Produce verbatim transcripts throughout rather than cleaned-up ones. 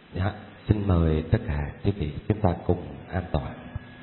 Dạ, xin mời tất cả quý vị chúng ta cùng an tọa.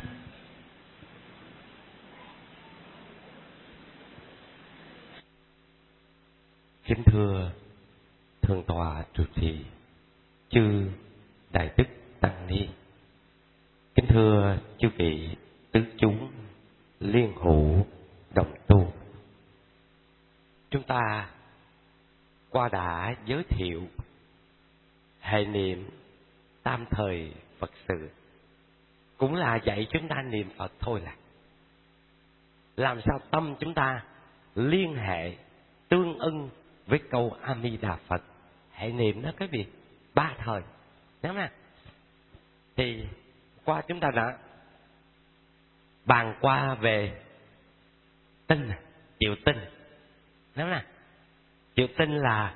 Kính thưa thượng tọa trụ trì chư đại đức tăng ni, kính thưa chư vị tứ chúng liên hữu đồng tu. Chúng ta qua đã giới thiệu hệ niệm tam thời Phật sự, cũng là dạy chúng ta niệm Phật thôi, là làm sao tâm chúng ta liên hệ tương ưng với câu A Di Đà Phật. Hệ niệm đó cái việc ba thời, đúng không? Thì qua chúng ta đã bàn qua về tinh, chịu tinh, đúng không? Chịu tinh là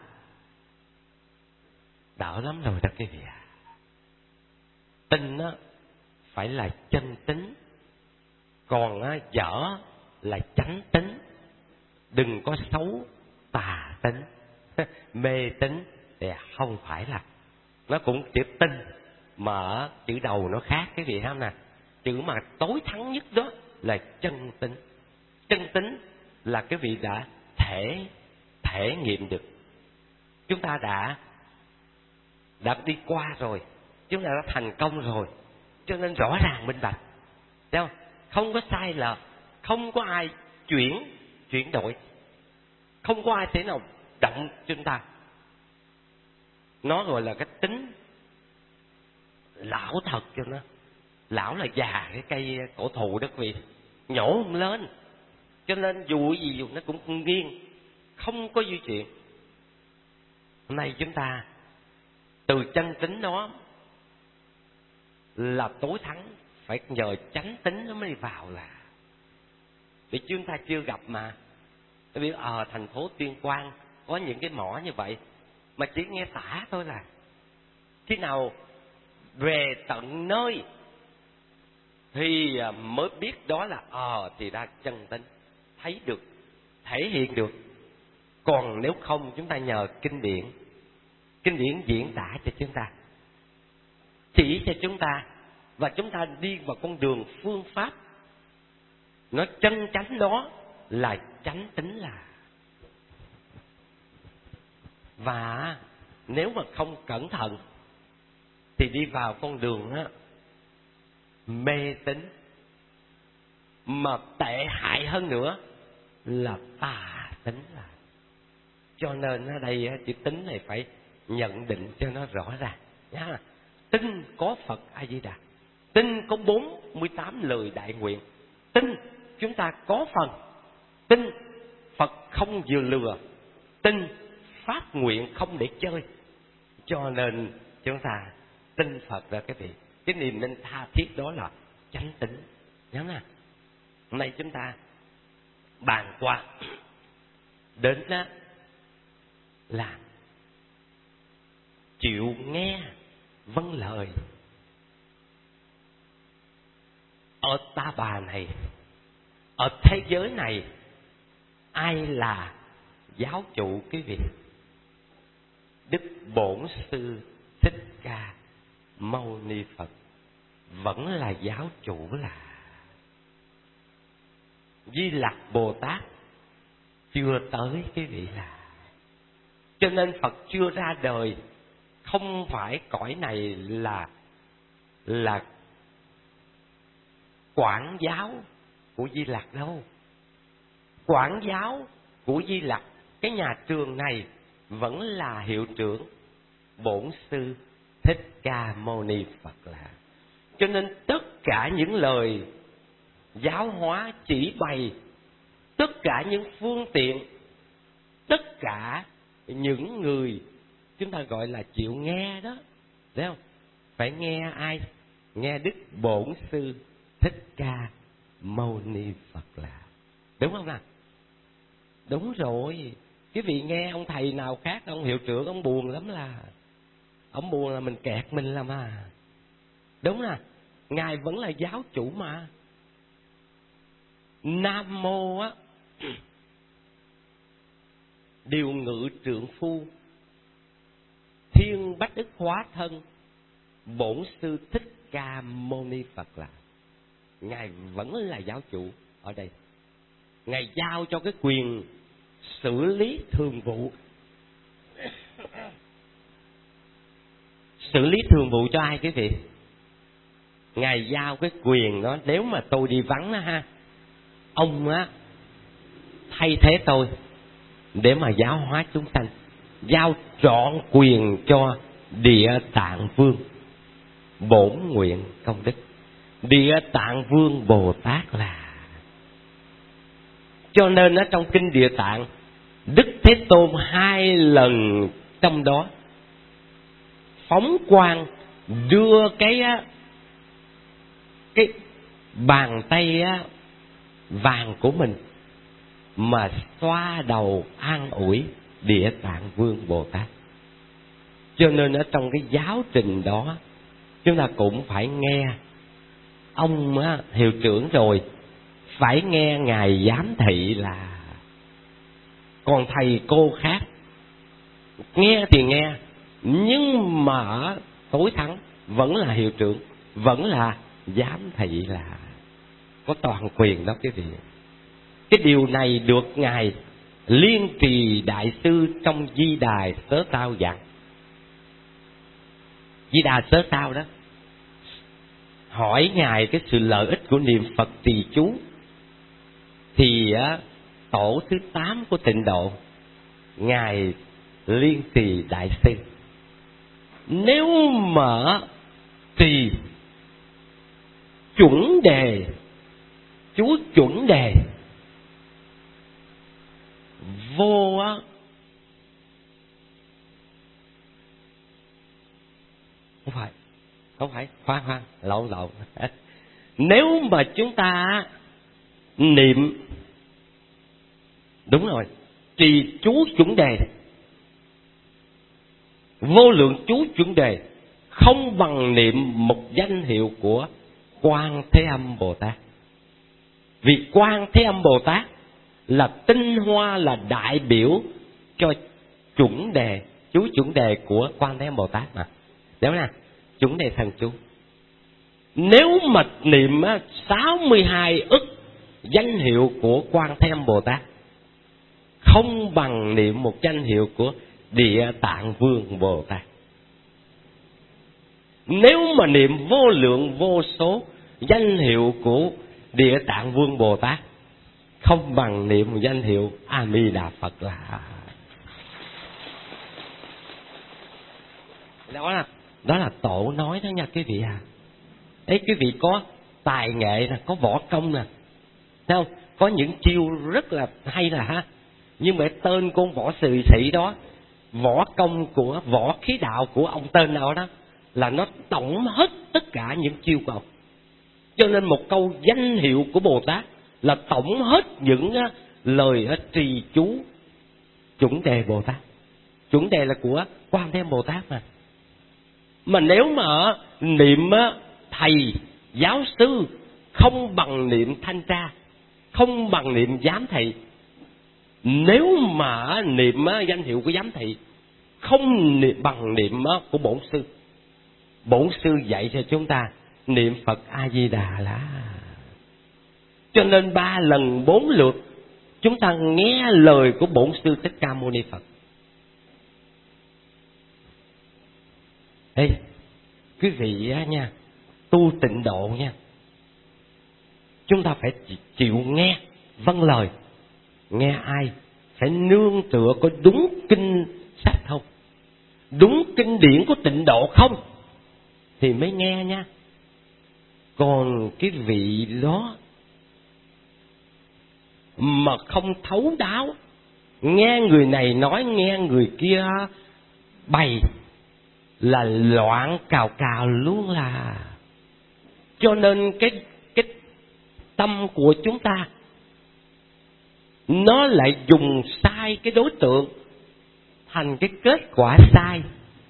đỡ lắm rồi đó quý vị ạ. Tinh đó phải là chân tính, còn á, dở là chánh tính. Đừng có xấu tà tính, mê tính thì không phải là. Nó cũng chữ tinh mà chữ đầu nó khác cái gì không nè. Chữ mà tối thắng nhất đó là chân tính. Chân tính là cái vị đã thể thể nghiệm được. Chúng ta đã đã đi qua rồi, chúng ta đã thành công rồi, cho nên rõ ràng minh bạch, thấy không? Không có sai lệch, không có ai chuyển chuyển đổi, không có ai thể nào động chúng ta. Nó gọi là cái tính lão thật cho nó. Lão là già cái cây cổ thụ đó quý vị, nhổ không lên, cho nên dù gì dù nó cũng không nghiêng, không có di chuyển. Hôm nay chúng ta từ chân tính đó là tối thắng, phải nhờ chánh tính nó mới vào là. Vì chúng ta chưa gặp mà. Tôi biết ở thành phố Tuyên Quang có những cái mỏ như vậy mà chỉ nghe tả thôi, là khi nào về tận nơi thì mới biết đó là ờ thì ra chân tính, thấy được, thể hiện được. Còn nếu không chúng ta nhờ kinh điển, kinh điển diễn tả cho chúng ta, chỉ cho chúng ta, và chúng ta đi vào con đường phương pháp nó chân chánh, đó là chánh tính là. Và nếu mà không cẩn thận thì đi vào con đường á, mê tín, mà tệ hại hơn nữa là tà tính là. Cho nên ở đây chữ tính này phải nhận định cho nó rõ ràng nhá. Tin có Phật A Di Đà, tin có bốn mươi tám lời đại nguyện, tin chúng ta có phần, tin Phật không vừa lừa, tin phát nguyện không để chơi. Cho nên chúng ta tin Phật là cái vị, cái niềm tin tha thiết đó là chánh tính, nhớ nè. Hôm nay chúng ta bàn qua đến đó là chịu nghe vâng lời. Ở ta bà này, ở thế giới này, ai là giáo chủ quý vị? Đức Bổn Sư Thích Ca Mâu Ni Phật vẫn là giáo chủ là. Di Lặc Bồ Tát chưa tới quý vị là. Cho nên Phật chưa ra đời, không phải cõi này là là quản giáo của Di Lặc đâu. Quản giáo của Di Lặc, cái nhà trường này vẫn là hiệu trưởng Bổn Sư Thích Ca Mâu Ni Phật là. Cho nên tất cả những lời giáo hóa chỉ bày, tất cả những phương tiện, tất cả những người chúng ta gọi là chịu nghe đó, thấy không? Phải nghe ai? Nghe Đức Bổn Sư Thích Ca Mâu Ni Phật là. Đúng không nào? Đúng rồi. Cái vị nghe ông thầy nào khác, ông hiệu trưởng, ông buồn lắm là. Ông buồn là mình kẹt mình là mà. Đúng nè. Ngài vẫn là giáo chủ mà. Nam Mô á, điều ngự trượng phu, thiên bách ức hóa thân, Bổn Sư Thích Ca Mâu Ni Phật là Ngài vẫn là giáo chủ ở đây. Ngài giao cho cái quyền xử lý thường vụ. Xử lý thường vụ cho ai quý vị? Ngài giao cái quyền đó. Nếu mà tôi đi vắng đó ha, ông á thay thế tôi để mà giáo hóa chúng sanh. Giao trọn quyền cho Địa Tạng Vương, bổn nguyện công đức. Địa Tạng Vương Bồ Tát là. Cho nên ở trong kinh Địa Tạng, Đức Thế Tôn hai lần trong đó phóng quang đưa cái cái bàn tay vàng của mình mà xoa đầu an ủi Địa Tạng Vương Bồ Tát. Cho nên ở trong cái giáo trình đó, chúng ta cũng phải nghe ông á, hiệu trưởng rồi, phải nghe ngài giám thị là. Còn thầy cô khác nghe thì nghe, nhưng mà tối thắng vẫn là hiệu trưởng, vẫn là giám thị, là có toàn quyền đó quý vị. Cái điều này được ngài Liên Trì Đại Sư trong Di Đà Sớ Sao dặn. Di Đà Sớ Sao đó hỏi ngài cái sự lợi ích của niệm Phật trì chú, thì á, tổ thứ tám của Tịnh Độ, ngài Liên Trì Đại Sư, nếu mà trì chuẩn đề, chú chuẩn đề vô á, không phải không phải khoan khoan lộn lộn nếu mà chúng ta niệm đúng rồi, trì chú chuẩn đề, vô lượng chú chuẩn đề, không bằng niệm một danh hiệu của Quan Thế Âm Bồ Tát. Vì Quan Thế Âm Bồ Tát là tinh hoa, là đại biểu cho chuẩn đề, chú chuẩn đề của Quan Thế Âm Bồ Tát mà. Đúng nè, chuẩn đề thần chú. Nếu mà niệm sáu mươi hai ức danh hiệu của Quan Thế Âm Bồ Tát, không bằng niệm một danh hiệu của Địa Tạng Vương Bồ Tát. Nếu mà niệm vô lượng vô số danh hiệu của Địa Tạng Vương Bồ Tát, không bằng niệm một danh hiệu A Di Đà Phật là. Đó là đó là tổ nói đó nha quý vị à. Ấy quý vị có tài nghệ nè, có võ công nè, thấy không? Có những chiêu rất là hay là ha. Nhưng mà tên của võ sĩ sĩ đó, võ công của võ khí đạo của ông tên nào đó, là nó tổng hết tất cả những chiêu của ông. Cho nên một câu danh hiệu của Bồ Tát là tổng hết những lời trì chú chuẩn đề Bồ Tát. Chuẩn đề là của Quan Thế Âm Bồ Tát mà. Mà nếu mà niệm thầy giáo sư không bằng niệm thanh tra, không bằng niệm giám thị. Nếu mà niệm danh hiệu của giám thị không niệm bằng niệm của bổn sư. Bổn sư dạy cho chúng ta niệm Phật A Di Đà là. Cho nên ba lần bốn lượt chúng ta nghe lời của bổn sư Thích Ca Mâu Ni Phật. Ê, quý vị nha, tu tịnh độ nha, chúng ta phải chịu nghe vâng lời. Nghe ai phải nương tựa có đúng kinh sách không, đúng kinh điển của tịnh độ không, thì mới nghe nha. Còn cái vị đó mà không thấu đáo, nghe người này nói, nghe người kia bày, là loạn cào cào luôn là. Cho nên cái cái tâm của chúng ta nó lại dùng sai cái đối tượng, thành cái kết quả sai.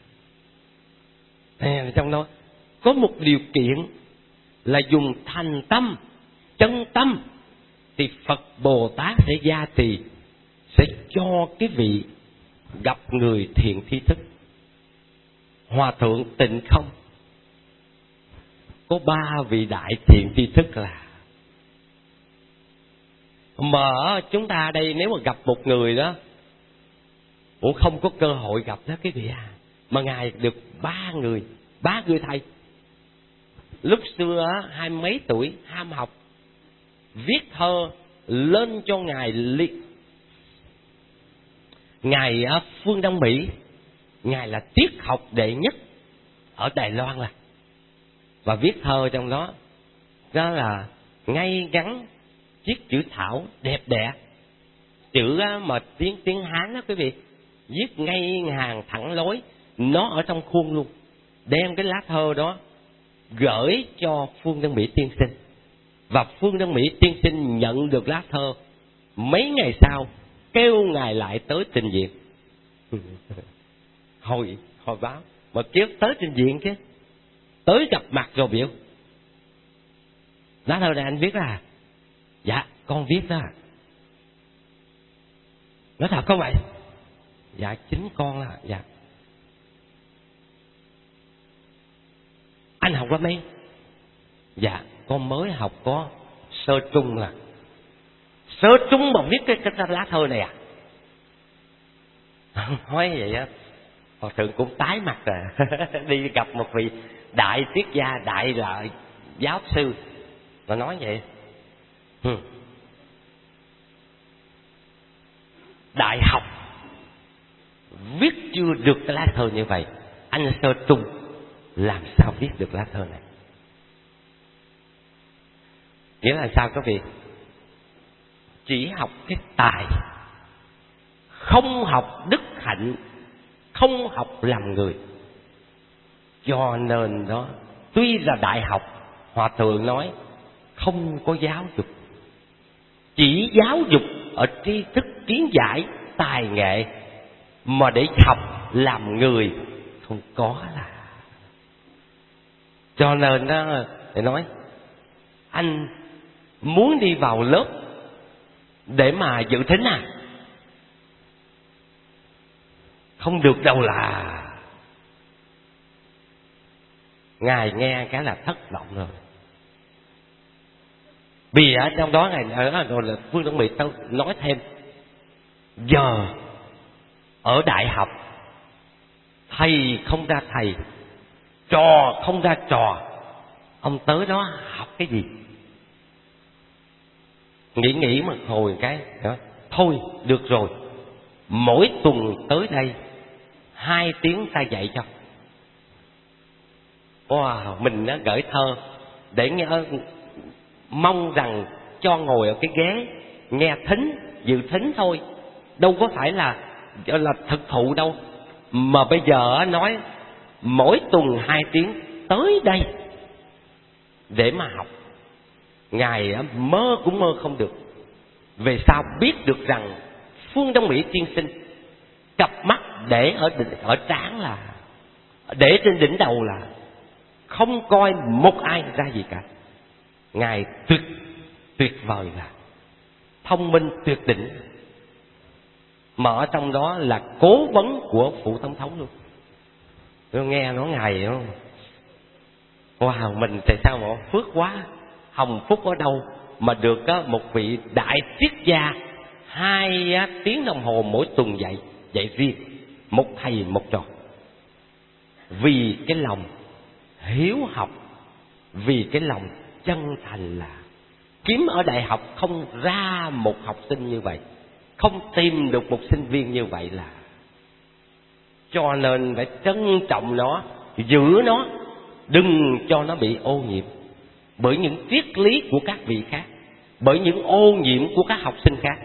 À, trong đó có một điều kiện là dùng thành tâm, chân tâm, thì Phật Bồ Tát sẽ gia trì, sẽ cho cái vị gặp người thiện tri thức. Hòa thượng Tịnh Không có ba vị đại thiện tri thức là mà chúng ta đây nếu mà gặp một người đó cũng không có cơ hội gặp đó cái vị à, mà ngài được ba người, ba người thầy. Lúc xưa hai mấy tuổi ham học, viết thơ lên cho ngài liệt ngài Phương Đông Mỹ, ngài là triết học đệ nhất ở Đài Loan là, và viết thơ trong đó đó là ngay ngắn, viết chữ thảo đẹp đẽ, chữ mà tiếng tiếng Hán đó quý vị, viết ngay hàng thẳng lối, nó ở trong khuôn luôn. Đem cái lá thơ đó gửi cho Phương Đông Mỹ tiên sinh, và Phương Đông Mỹ tiên sinh nhận được lá thơ, mấy ngày sau kêu ngài lại tới trình diện. hồi hồi báo mà kêu tới trình diện chứ, tới gặp mặt rồi biểu lá thơ này anh viết à? Dạ con viết đó. Nói thật không vậy? Dạ chính con là. Dạ anh học lớp mấy? Dạ con mới học có sơ trung là. Sơ trung mà viết cái, cái lá thơ này à? Nói vậy á, Hòa thượng cũng tái mặt rồi. Đi gặp một vị đại triết gia, đại lợi giáo sư, mà nói vậy. Hmm. Đại học viết chưa được cái lá thơ như vậy, anh sơ trung làm sao viết được lá thơ này? Nghĩa là sao các vị? Chỉ học cái tài, không học đức hạnh, không học làm người. Cho nên đó, tuy là đại học, Hòa thượng nói không có giáo dục, chỉ giáo dục ở tri thức kiến giải, tài nghệ, mà để học làm người không có là. Cho nên đó, để nói anh muốn đi vào lớp để mà dự thính à? Không được đâu là. Ngài nghe cái là thất vọng rồi. Vì ở trong đó Ngài ở rồi là Phương Đông Mỹ nói thêm, giờ ở đại học thầy không ra thầy, trò không ra trò, ông tới đó học cái gì? Nghĩ nghĩ một hồi cái đó, thôi được rồi, mỗi tuần tới đây hai tiếng ta dạy cho. Wow, mình đã gửi thơ để nghe, mong rằng cho ngồi ở cái ghế nghe thính, dự thính thôi, đâu có phải là là thực thụ đâu. Mà bây giờ nói mỗi tuần hai tiếng tới đây để mà học. Ngài mơ cũng mơ không được. Về sau biết được rằng Phương Đông Mỹ tiên sinh cặp mắt để ở ở trán là, để trên đỉnh đầu là không coi một ai ra gì cả. Ngài tuyệt tuyệt vời là thông minh tuyệt đỉnh, mà ở trong đó là cố vấn của phụ tổng thống luôn. Tôi nghe nói Ngài không? Wow, mình tại sao mà phước quá, hồng phúc ở đâu mà được một vị đại triết gia hai tiếng đồng hồ mỗi tuần dạy, dạy riêng, một thầy một trò. Vì cái lòng hiếu học, vì cái lòng chân thành là kiếm ở đại học không ra một học sinh như vậy, không tìm được một sinh viên như vậy là. Cho nên phải trân trọng nó, giữ nó, đừng cho nó bị ô nhiễm bởi những triết lý của các vị khác, bởi những ô nhiễm của các học sinh khác.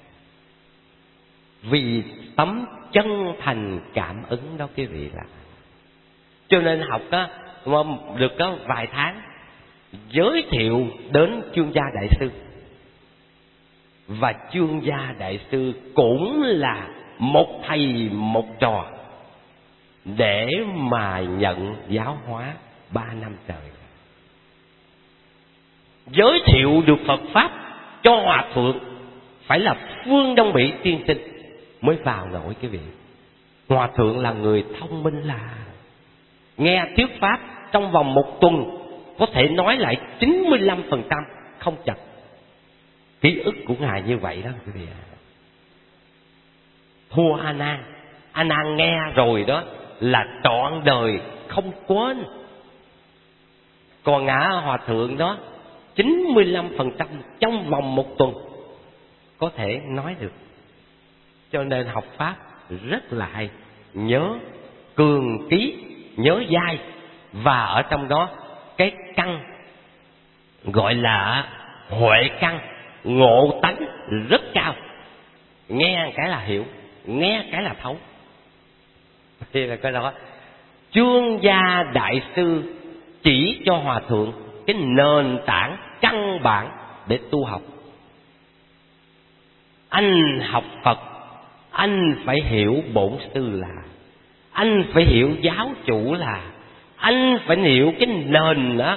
Vì tấm chân thành cảm ứng đó quý vị là. Cho nên học á, được có vài tháng giới thiệu đến chuyên gia đại sư, và chuyên gia đại sư cũng là một thầy một trò để mà nhận giáo hóa ba năm trời. Giới thiệu được Phật Pháp cho Hòa thượng phải là Phương Đông Mỹ tiên sinh mới vào nổi quý vị. Hòa thượng là người thông minh là nghe thuyết Pháp trong vòng một tuần có thể nói lại chín mươi lăm phần trăm không chật. Ký ức của Ngài như vậy đó quý vị ạ. Thua A Nan. A Nan nghe rồi đó là trọn đời không quên. Còn ngã Hòa Thượng đó chín mươi lăm phần trăm trong vòng một tuần có thể nói được. Cho nên học Pháp rất là hay. Nhớ cường ký, nhớ dai. Và ở trong đó cái căn gọi là huệ căn, ngộ tánh rất cao. Nghe cái là hiểu, nghe cái là thấu. Thì là cái đó Chương Gia Đại Sư chỉ cho Hòa Thượng cái nền tảng căn bản để tu học. Anh học Phật, anh phải hiểu bổn sư là, anh phải hiểu giáo chủ là, anh phải hiểu cái nền đó,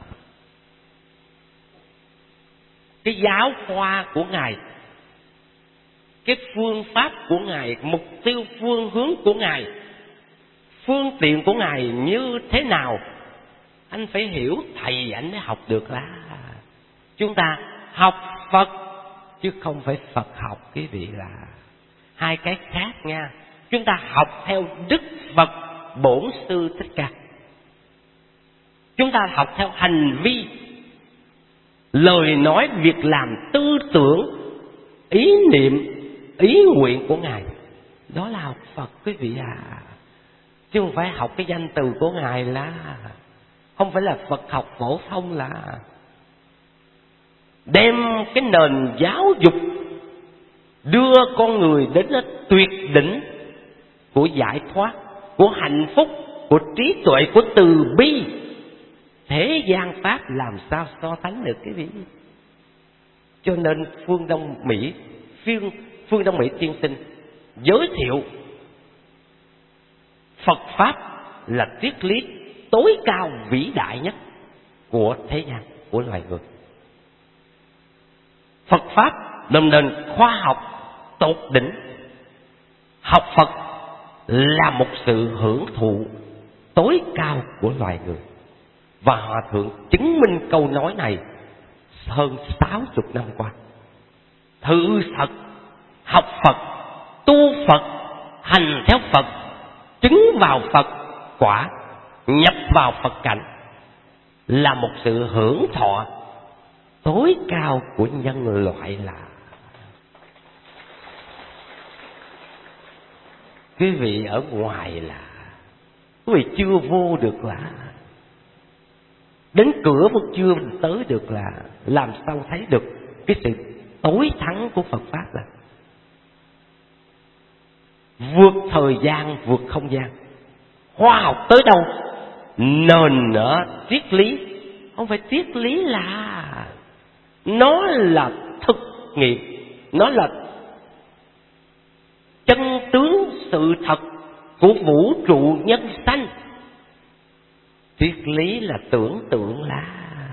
cái giáo khoa của Ngài, cái phương pháp của Ngài, mục tiêu phương hướng của Ngài, phương tiện của Ngài như thế nào. Anh phải hiểu thầy anh mới học được là. Chúng ta học Phật chứ không phải Phật học quý vị, là hai cái khác nha. Chúng ta học theo Đức Phật Bổn Sư Thích Ca. Chúng ta học theo hành vi, lời nói, việc làm, tư tưởng, ý niệm, ý nguyện của Ngài. Đó là học Phật quý vị à. Chứ không phải học cái danh từ của Ngài là. Không phải là Phật học phổ thông là. Đem cái nền giáo dục đưa con người đến tuyệt đỉnh của giải thoát, của hạnh phúc, của trí tuệ, của từ bi. Thế gian Pháp làm sao so sánh được cái gì. Cho nên phương Đông Mỹ, phương, phương Đông Mỹ tiên sinh giới thiệu Phật Pháp là triết lý tối cao vĩ đại nhất của thế gian, của loài người. Phật Pháp là nền khoa học tột đỉnh. Học Phật là một sự hưởng thụ tối cao của loài người. Và Hòa Thượng chứng minh câu nói này hơn sáu mươi năm qua. Thử Phật, học Phật, tu Phật, hành theo Phật, chứng vào Phật quả, nhập vào Phật cảnh, là một sự hưởng thọ tối cao của nhân loại là. Quý vị ở ngoài là quý vị chưa vô được là, đến cửa vẫn chưa tới được là, làm sao thấy được cái sự tối thắng của Phật Pháp là vượt thời gian, vượt không gian. Khoa học tới đâu nền ở triết lý, không phải triết lý là, nó là thực nghiệm, nó là chân tướng sự thật của vũ trụ nhân sanh. Triết lý là tưởng tượng là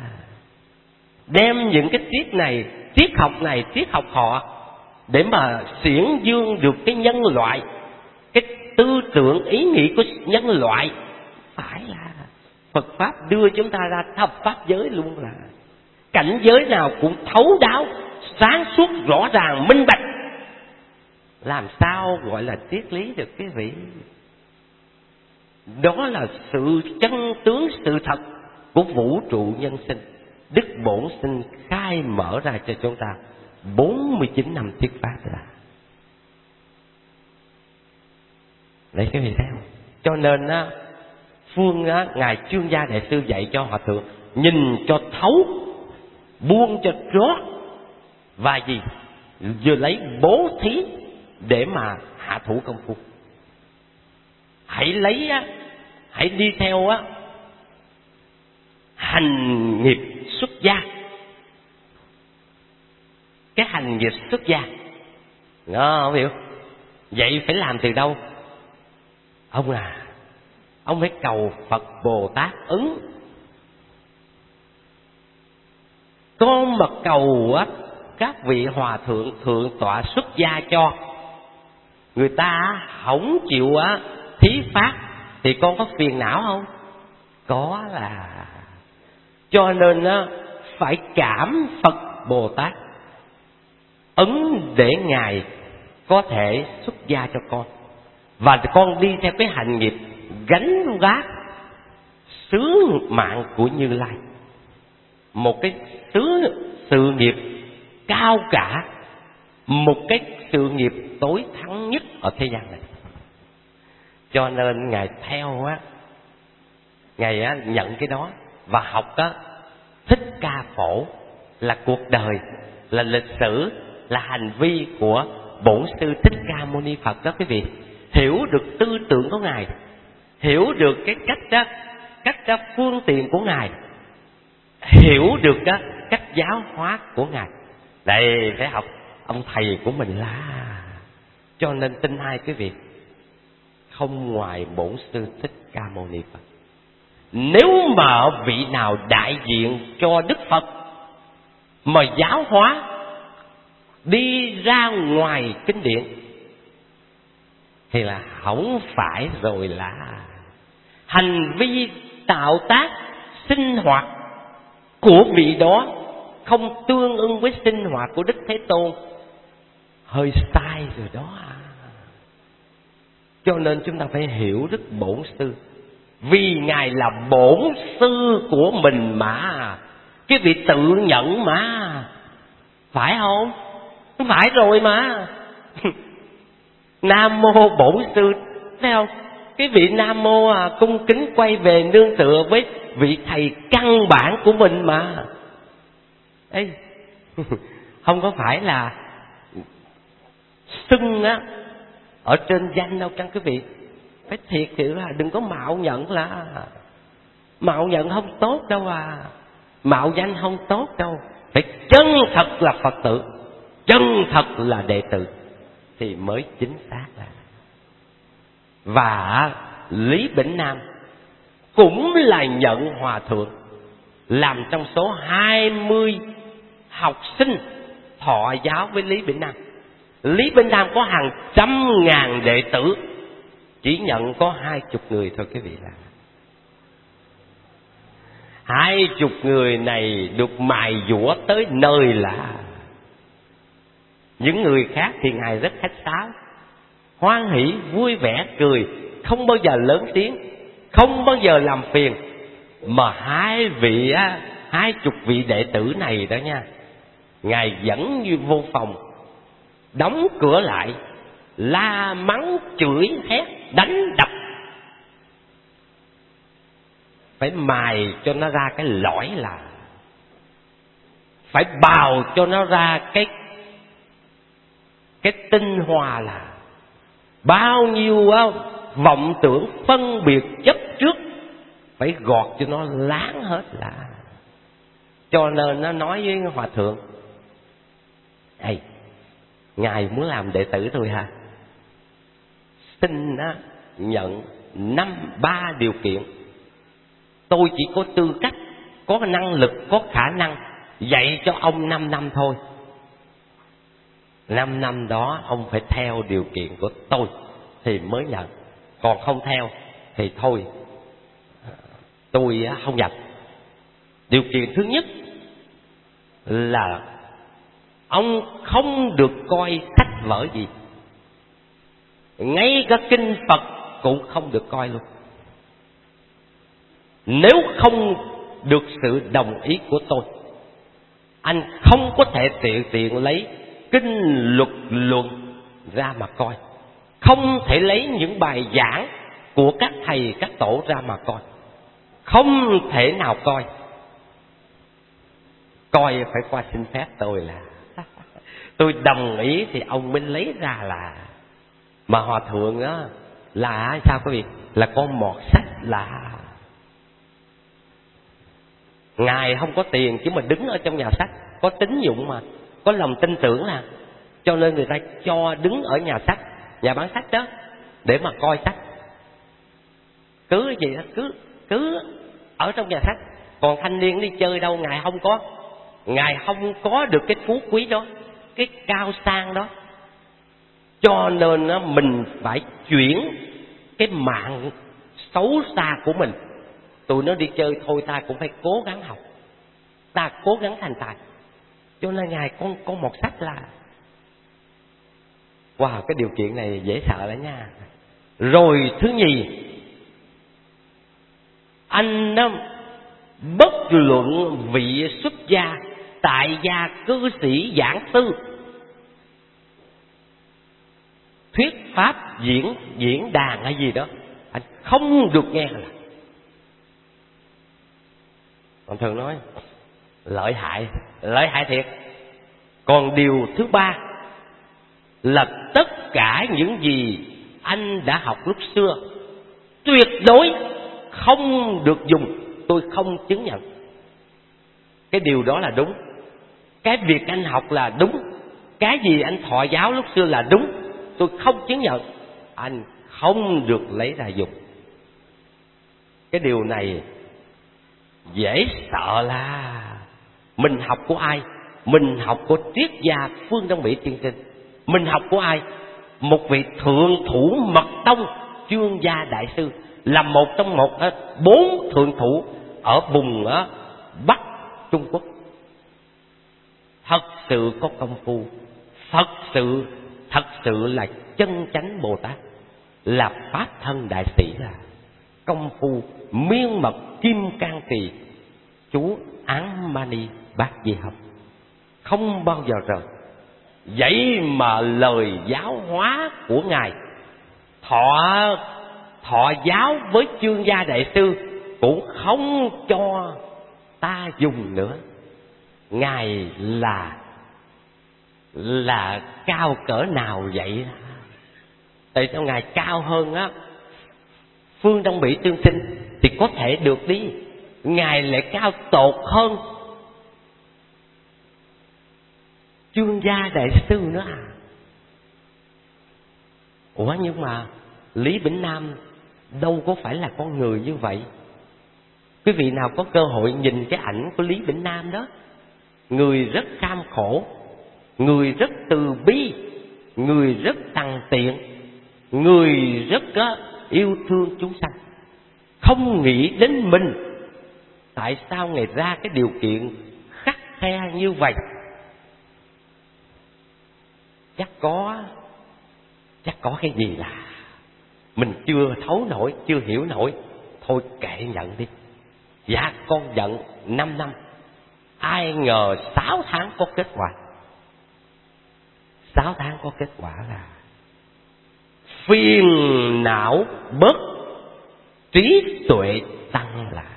đem những cái triết này, triết học này, triết học họ để mà xiển dương được cái nhân loại, cái tư tưởng ý nghĩ của nhân loại. Phải là Phật Pháp đưa chúng ta ra thập pháp giới luôn, là cảnh giới nào cũng thấu đáo, sáng suốt, rõ ràng, minh bạch. Làm sao gọi là triết lý được quý vị? Đó là sự chân tướng sự thật của vũ trụ nhân sinh. Đức Bổn Sinh khai mở ra cho chúng ta bốn mươi chín năm thuyết pháp là. Đấy quý vị thấy không? Cho nên á, phương á, Ngài Chương Gia Đại Sư dạy cho Hòa Thượng nhìn cho thấu, buông cho rót, và gì vừa lấy bố thí để mà hạ thủ công phu. Hãy lấy á, hãy đi theo á hành nghiệp xuất gia. Cái hành nghiệp xuất gia đó, không hiểu vậy phải làm từ đâu? Ông à, ông phải cầu Phật Bồ Tát ứng. Con mà cầu á, các vị hòa thượng thượng tọa xuất gia cho, người ta không chịu á thí pháp thì con có phiền não không? Có là Cho nên á, phải cảm Phật Bồ Tát ứng để Ngài có thể xuất gia cho con. Và con đi theo cái hành nghiệp gánh vác sứ mạng của Như Lai. Một cái sứ sự nghiệp cao cả, một cái sự nghiệp tối thắng nhất ở thế gian này. Cho nên Ngài theo á, Ngài á, nhận cái đó và học á, Thích Ca Phổ là cuộc đời, là lịch sử, là hành vi của Bổn Sư Thích Ca Mâu Ni Phật đó quý vị. Hiểu được tư tưởng của Ngài, hiểu được cái cách đó, cách đó phương tiện của Ngài, hiểu được đó, cách giáo hóa của Ngài. Đây phải học ông thầy của mình là. Cho nên tin hai quý vị, không ngoài Bổn Sư Thích Ca Mâu Ni Phật. Nếu mà vị nào đại diện cho Đức Phật mà giáo hóa đi ra ngoài kinh điển thì là không phải rồi, là hành vi tạo tác sinh hoạt của vị đó không tương ưng với sinh hoạt của Đức Thế Tôn, hơi sai rồi đó. Cho nên chúng ta phải hiểu Đức Bổn Sư, vì Ngài là Bổn Sư của mình mà. Cái vị tự nhận mà, phải không? Không phải rồi mà. Nam Mô Bổn Sư, thấy không? Cái vị Nam Mô à, cung kính quay về nương tựa với vị thầy căn bản của mình mà. Ê, không có phải là xưng á ở trên danh đâu các quý vị. Phải thiệt thiệt là đừng có mạo nhận, là mạo nhận không tốt đâu à, mạo danh không tốt đâu. Phải chân thật là Phật tử, chân thật là đệ tử thì mới chính xác là. Và Lý Bỉnh Nam cũng là nhận hòa thượng, làm trong số hai mươi học sinh thọ giáo với Lý Bỉnh Nam. Lý Bỉnh Nam có hàng trăm ngàn đệ tử, chỉ nhận có hai chục người thôi quý vị. Là hai chục người này được mài dũa tới nơi là. Những người khác thì Ngài rất khách sáo, hoan hỷ, vui vẻ, cười, không bao giờ lớn tiếng, không bao giờ làm phiền. Mà hai vị á, hai chục vị đệ tử này đó nha, Ngài dẫn như vô phòng, đóng cửa lại, la mắng, chửi, hét, đánh đập. Phải mài cho nó ra cái lõi, là phải bào cho nó ra cái cái tinh hoa, là bao nhiêu á, vọng tưởng phân biệt chấp trước phải gọt cho nó láng hết. Là cho nên nó nói với hòa thượng: "Ê, Ngài muốn làm đệ tử tôi hả? Xin á, nhận năm ba điều kiện. Tôi chỉ có tư cách, có năng lực, có khả năng dạy cho ông năm năm thôi. Năm năm đó ông phải theo điều kiện của tôi thì mới nhận. Còn không theo thì thôi, tôi không nhập. Điều kiện thứ nhất là ông không được coi sách vở gì, ngay cả kinh Phật cũng không được coi luôn. Nếu không được sự đồng ý của tôi, anh không có thể tiện tiện lấy kinh luật luận ra mà coi, không thể lấy những bài giảng của các thầy các tổ ra mà coi, không thể nào coi. Coi phải qua xin phép tôi, là tôi đồng ý thì ông mới lấy ra. Là mà hòa thượng á là sao quý vị? Là con mọt sách, là Ngài không có tiền chứ mà đứng ở trong nhà sách, có tín dụng mà, có lòng tin tưởng, là cho nên người ta cho đứng ở nhà sách, nhà bán sách đó, để mà coi sách. Cứ gì đó, cứ cứ ở trong nhà sách. Còn thanh niên đi chơi đâu, Ngài không có. Ngài không có được cái phú quý đó, cái cao sang đó. Cho nên mình phải chuyển cái mạng xấu xa của mình. Tụi nó đi chơi thôi ta cũng phải cố gắng học, ta cố gắng thành tài. Cho nên Ngài con con một sách là wow, cái điều kiện này dễ sợ đấy nha. Rồi thứ nhì, anh nó bất luận vị xuất gia, tại gia, cư sĩ, giảng sư, thuyết pháp, diễn diễn đàn hay gì đó, anh không được nghe là. Còn thường nói lợi hại, lợi hại thiệt. Còn điều thứ ba là tất cả những gì anh đã học lúc xưa tuyệt đối không được dùng, tôi không chứng nhận. Cái điều đó là đúng. Cái việc anh học là đúng. Cái gì anh thọ giáo lúc xưa là đúng, tôi không chứng nhận. Anh không được lấy ra dùng. Cái điều này dễ sợ là mình học của ai? Mình học của triết gia Phương Đông Mỹ Tiên Sinh. Mình học của ai? Một vị thượng thủ mật tông Chương Gia Đại Sư, là một trong một bốn thượng thủ ở vùng ở Bắc Trung Quốc. Thật sự có công phu, thật sự thật sự là chân chánh Bồ Tát, là pháp thân đại sĩ, là công phu miên mật kim cang trì, chú Án Mani Bát Di học, không bao giờ rời. Vậy mà lời giáo hóa của Ngài, thọ thọ giáo với Chương Gia Đại Sư cũng không cho ta dùng nữa. Ngài là là cao cỡ nào vậy? Tại sao Ngài cao hơn á Phương Đông Mỹ Tiên Sinh thì có thể được đi, Ngài lại cao tột hơn Chương Gia Đại Sư nữa à? Ủa nhưng mà Lý Bỉnh Nam đâu có phải là con người như vậy. Quý vị nào có cơ hội nhìn cái ảnh của Lý Bỉnh Nam đó, người rất cam khổ, người rất từ bi, người rất tằn tiện, người rất yêu thương chúng sanh, không nghĩ đến mình. Tại sao Ngài ra cái điều kiện khắt khe như vậy? Chắc có Chắc có cái gì là mình chưa thấu nổi, chưa hiểu nổi. Thôi kệ nhận đi. Dạ con giận năm năm. Ai ngờ sáu tháng có kết quả. Sáu tháng có kết quả là phiền não bớt, trí tuệ tăng, là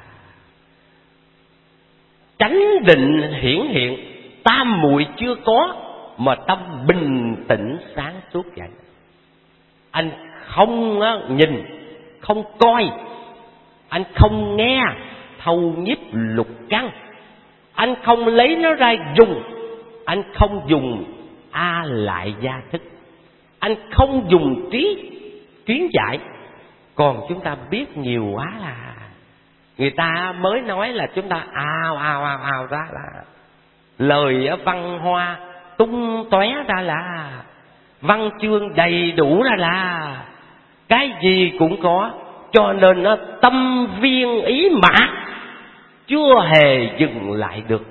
chánh định hiển hiện, tam muội chưa có mà tâm bình tĩnh sáng suốt vậy. Anh không nhìn, không coi, anh không nghe thâu nhiếp lục căn, anh không lấy nó ra dùng, anh không dùng a lại gia thức, anh không dùng trí kiến giải. Còn chúng ta biết nhiều quá là người ta mới nói là chúng ta ào ào ào ào ra là lời văn hoa tung tóe ra, là văn chương đầy đủ ra, là cái gì cũng có. Cho nên nó tâm viên ý mã, chưa hề dừng lại được.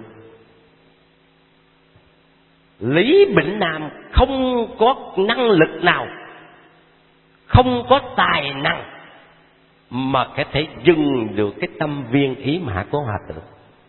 Lý Bỉnh Nam không có năng lực nào, không có tài năng mà có thể dừng được cái tâm viên ý mã của Hòa Thượng.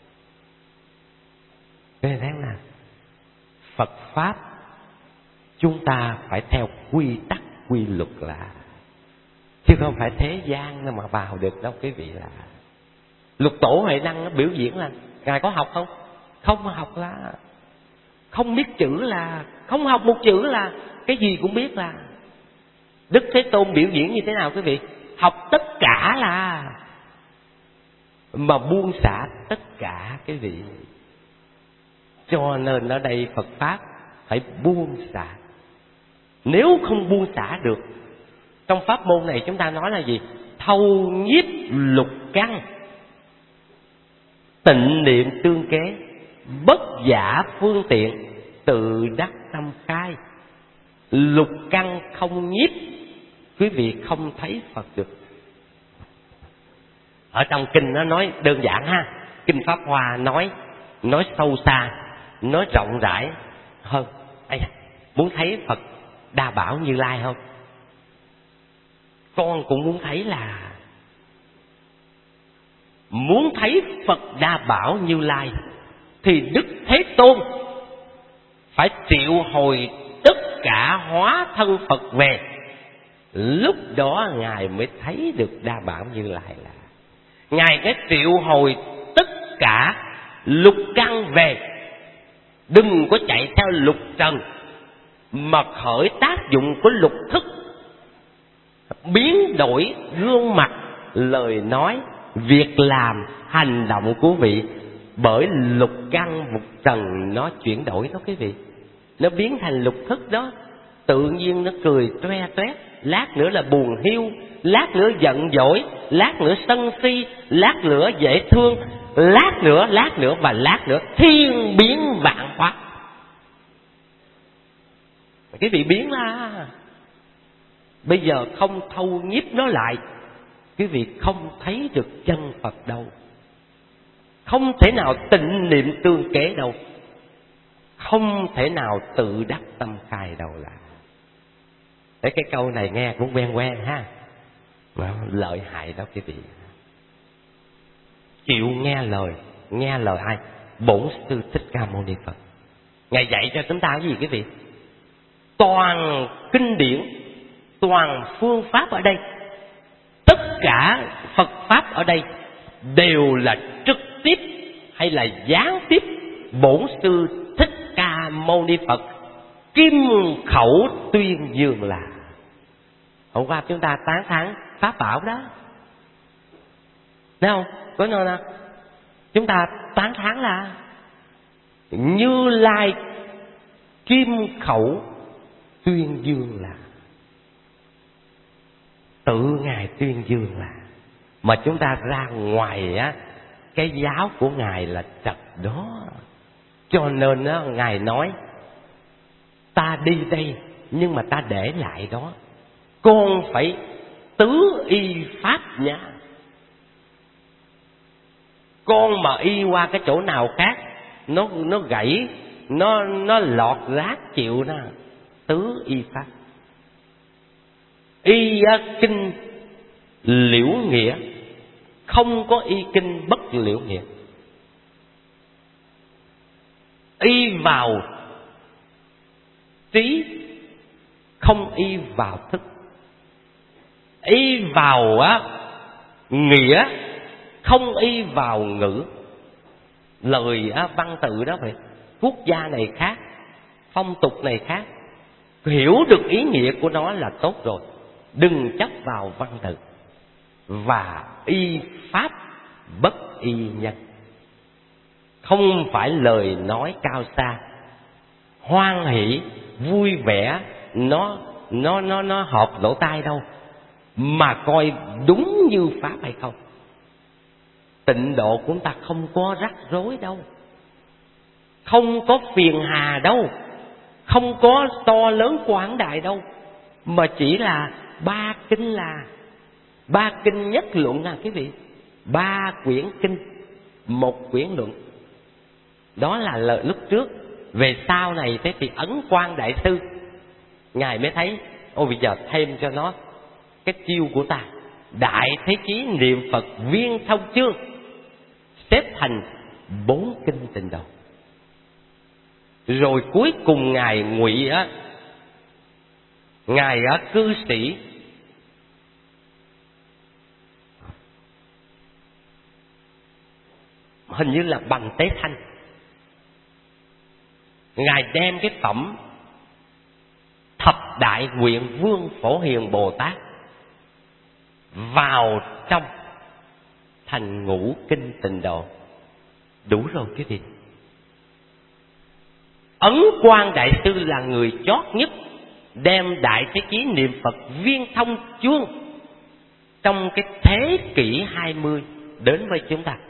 Cái này là Phật Pháp chúng ta phải theo quy tắc, quy luật là, chứ không phải thế gian mà vào được đâu quý vị. Là Lục Tổ Huệ Năng nó biểu diễn là Ngài có học không? Không học là không biết chữ, là không học một chữ là cái gì cũng biết. Là Đức Thế Tôn biểu diễn như thế nào quý vị? Học tất cả là mà buông xả tất cả quý vị. Cho nên ở đây Phật Pháp phải buông xả. Nếu không buông xả được, trong pháp môn này chúng ta nói là gì? Thâu nhiếp lục căn, tịnh niệm tương kế, bất giả phương tiện, tự đắc tâm khai. Lục căn không nhiếp, quý vị không thấy Phật được. Ở trong kinh nó nói đơn giản ha, kinh Pháp Hoa nói nói sâu xa, nói rộng rãi hơn. Ây, muốn thấy Phật Đa Bảo Như Lai không? Con cũng muốn thấy là muốn thấy Phật Đa Bảo Như Lai thì Đức Thế Tôn phải triệu hồi tất cả hóa thân Phật về. Lúc đó Ngài mới thấy được Đa Bảo Như Lai là Ngài phải triệu hồi tất cả lục căn về. Đừng có chạy theo lục trần mà khởi tác dụng của lục thức, biến đổi gương mặt, lời nói, việc làm, hành động của vị. Bởi lục căn một trần nó chuyển đổi đó quý vị, nó biến thành lục thức đó. Tự nhiên nó cười toe toét, lát nữa là buồn hiu, lát nữa giận dỗi, lát nữa sân si, lát nữa dễ thương, lát nữa, lát nữa và lát nữa thiên biến vạn hóa. Cái vị biến là bây giờ không thâu nhiếp nó lại, quý vị không thấy được chân Phật đâu, không thể nào tịnh niệm tương kế đâu, không thể nào tự đắc tâm khai đâu. Là đấy, cái câu này nghe cũng quen quen ha, mà lợi hại đó quý vị. Chịu nghe lời, nghe lời ai? Bổn Sư Thích Ca Mâu Ni Phật. Ngài dạy cho chúng ta cái gì quý vị? Toàn kinh điển, toàn phương pháp ở đây, tất cả Phật pháp ở đây đều là trực tiếp hay là gián tiếp Bổn Sư Thích Ca Mâu Ni Phật kim khẩu tuyên dương là. Hôm qua chúng ta tán thán pháp bảo đó, thấy không? Có nói là chúng ta tán thán là Như Lai kim khẩu tuyên dương là, tự Ngài tuyên dương là. Mà chúng ta ra ngoài á, cái giáo của Ngài là trật đó. Cho nên á, Ngài nói ta đi đây nhưng mà ta để lại đó, con phải tứ y pháp nha. Con mà y qua cái chỗ nào khác, nó nó gãy, nó nó lọt rác chịu nè. Tứ y pháp. Y kinh liễu nghĩa, không có y kinh bất liễu nghĩa. Y vào trí, không y vào thức. Y vào á nghĩa, không y vào ngữ. Lời á, văn tự đó vậy. Quốc gia này khác, phong tục này khác, hiểu được ý nghĩa của nó là tốt rồi. Đừng chấp vào văn tự. Và y pháp bất y nhân, không phải lời nói cao xa, hoan hỷ, vui vẻ, nó nó nó nó hợp lỗ tai đâu, mà coi đúng như pháp hay không. Tịnh độ của chúng ta không có rắc rối đâu, không có phiền hà đâu, không có to lớn quảng đại đâu, mà chỉ là ba kinh là ba kinh nhất luận à quý vị. Ba quyển kinh, một quyển luận. Đó là lời lúc trước. Về sau này thế thì Ấn Quang Đại Sư Ngài mới thấy, ôi bây giờ thêm cho nó cái chiêu của ta, Đại Thế Chí Niệm Phật Viên Thông Chương, xếp thành bốn kinh tịnh độ. Rồi cuối cùng Ngài ngụy á, Ngài á cư sĩ hình như là Bành Tế Thanh, Ngài đem cái phẩm Thập Đại Nguyện Vương Phổ Hiền Bồ Tát vào trong thành ngũ kinh tịnh độ. Đủ rồi quý vị. Ấn Quang Đại Sư là người chót nhất đem Đại Thế Chí Niệm Phật Viên Thông Chương trong cái thế kỷ hai mươi đến với chúng ta.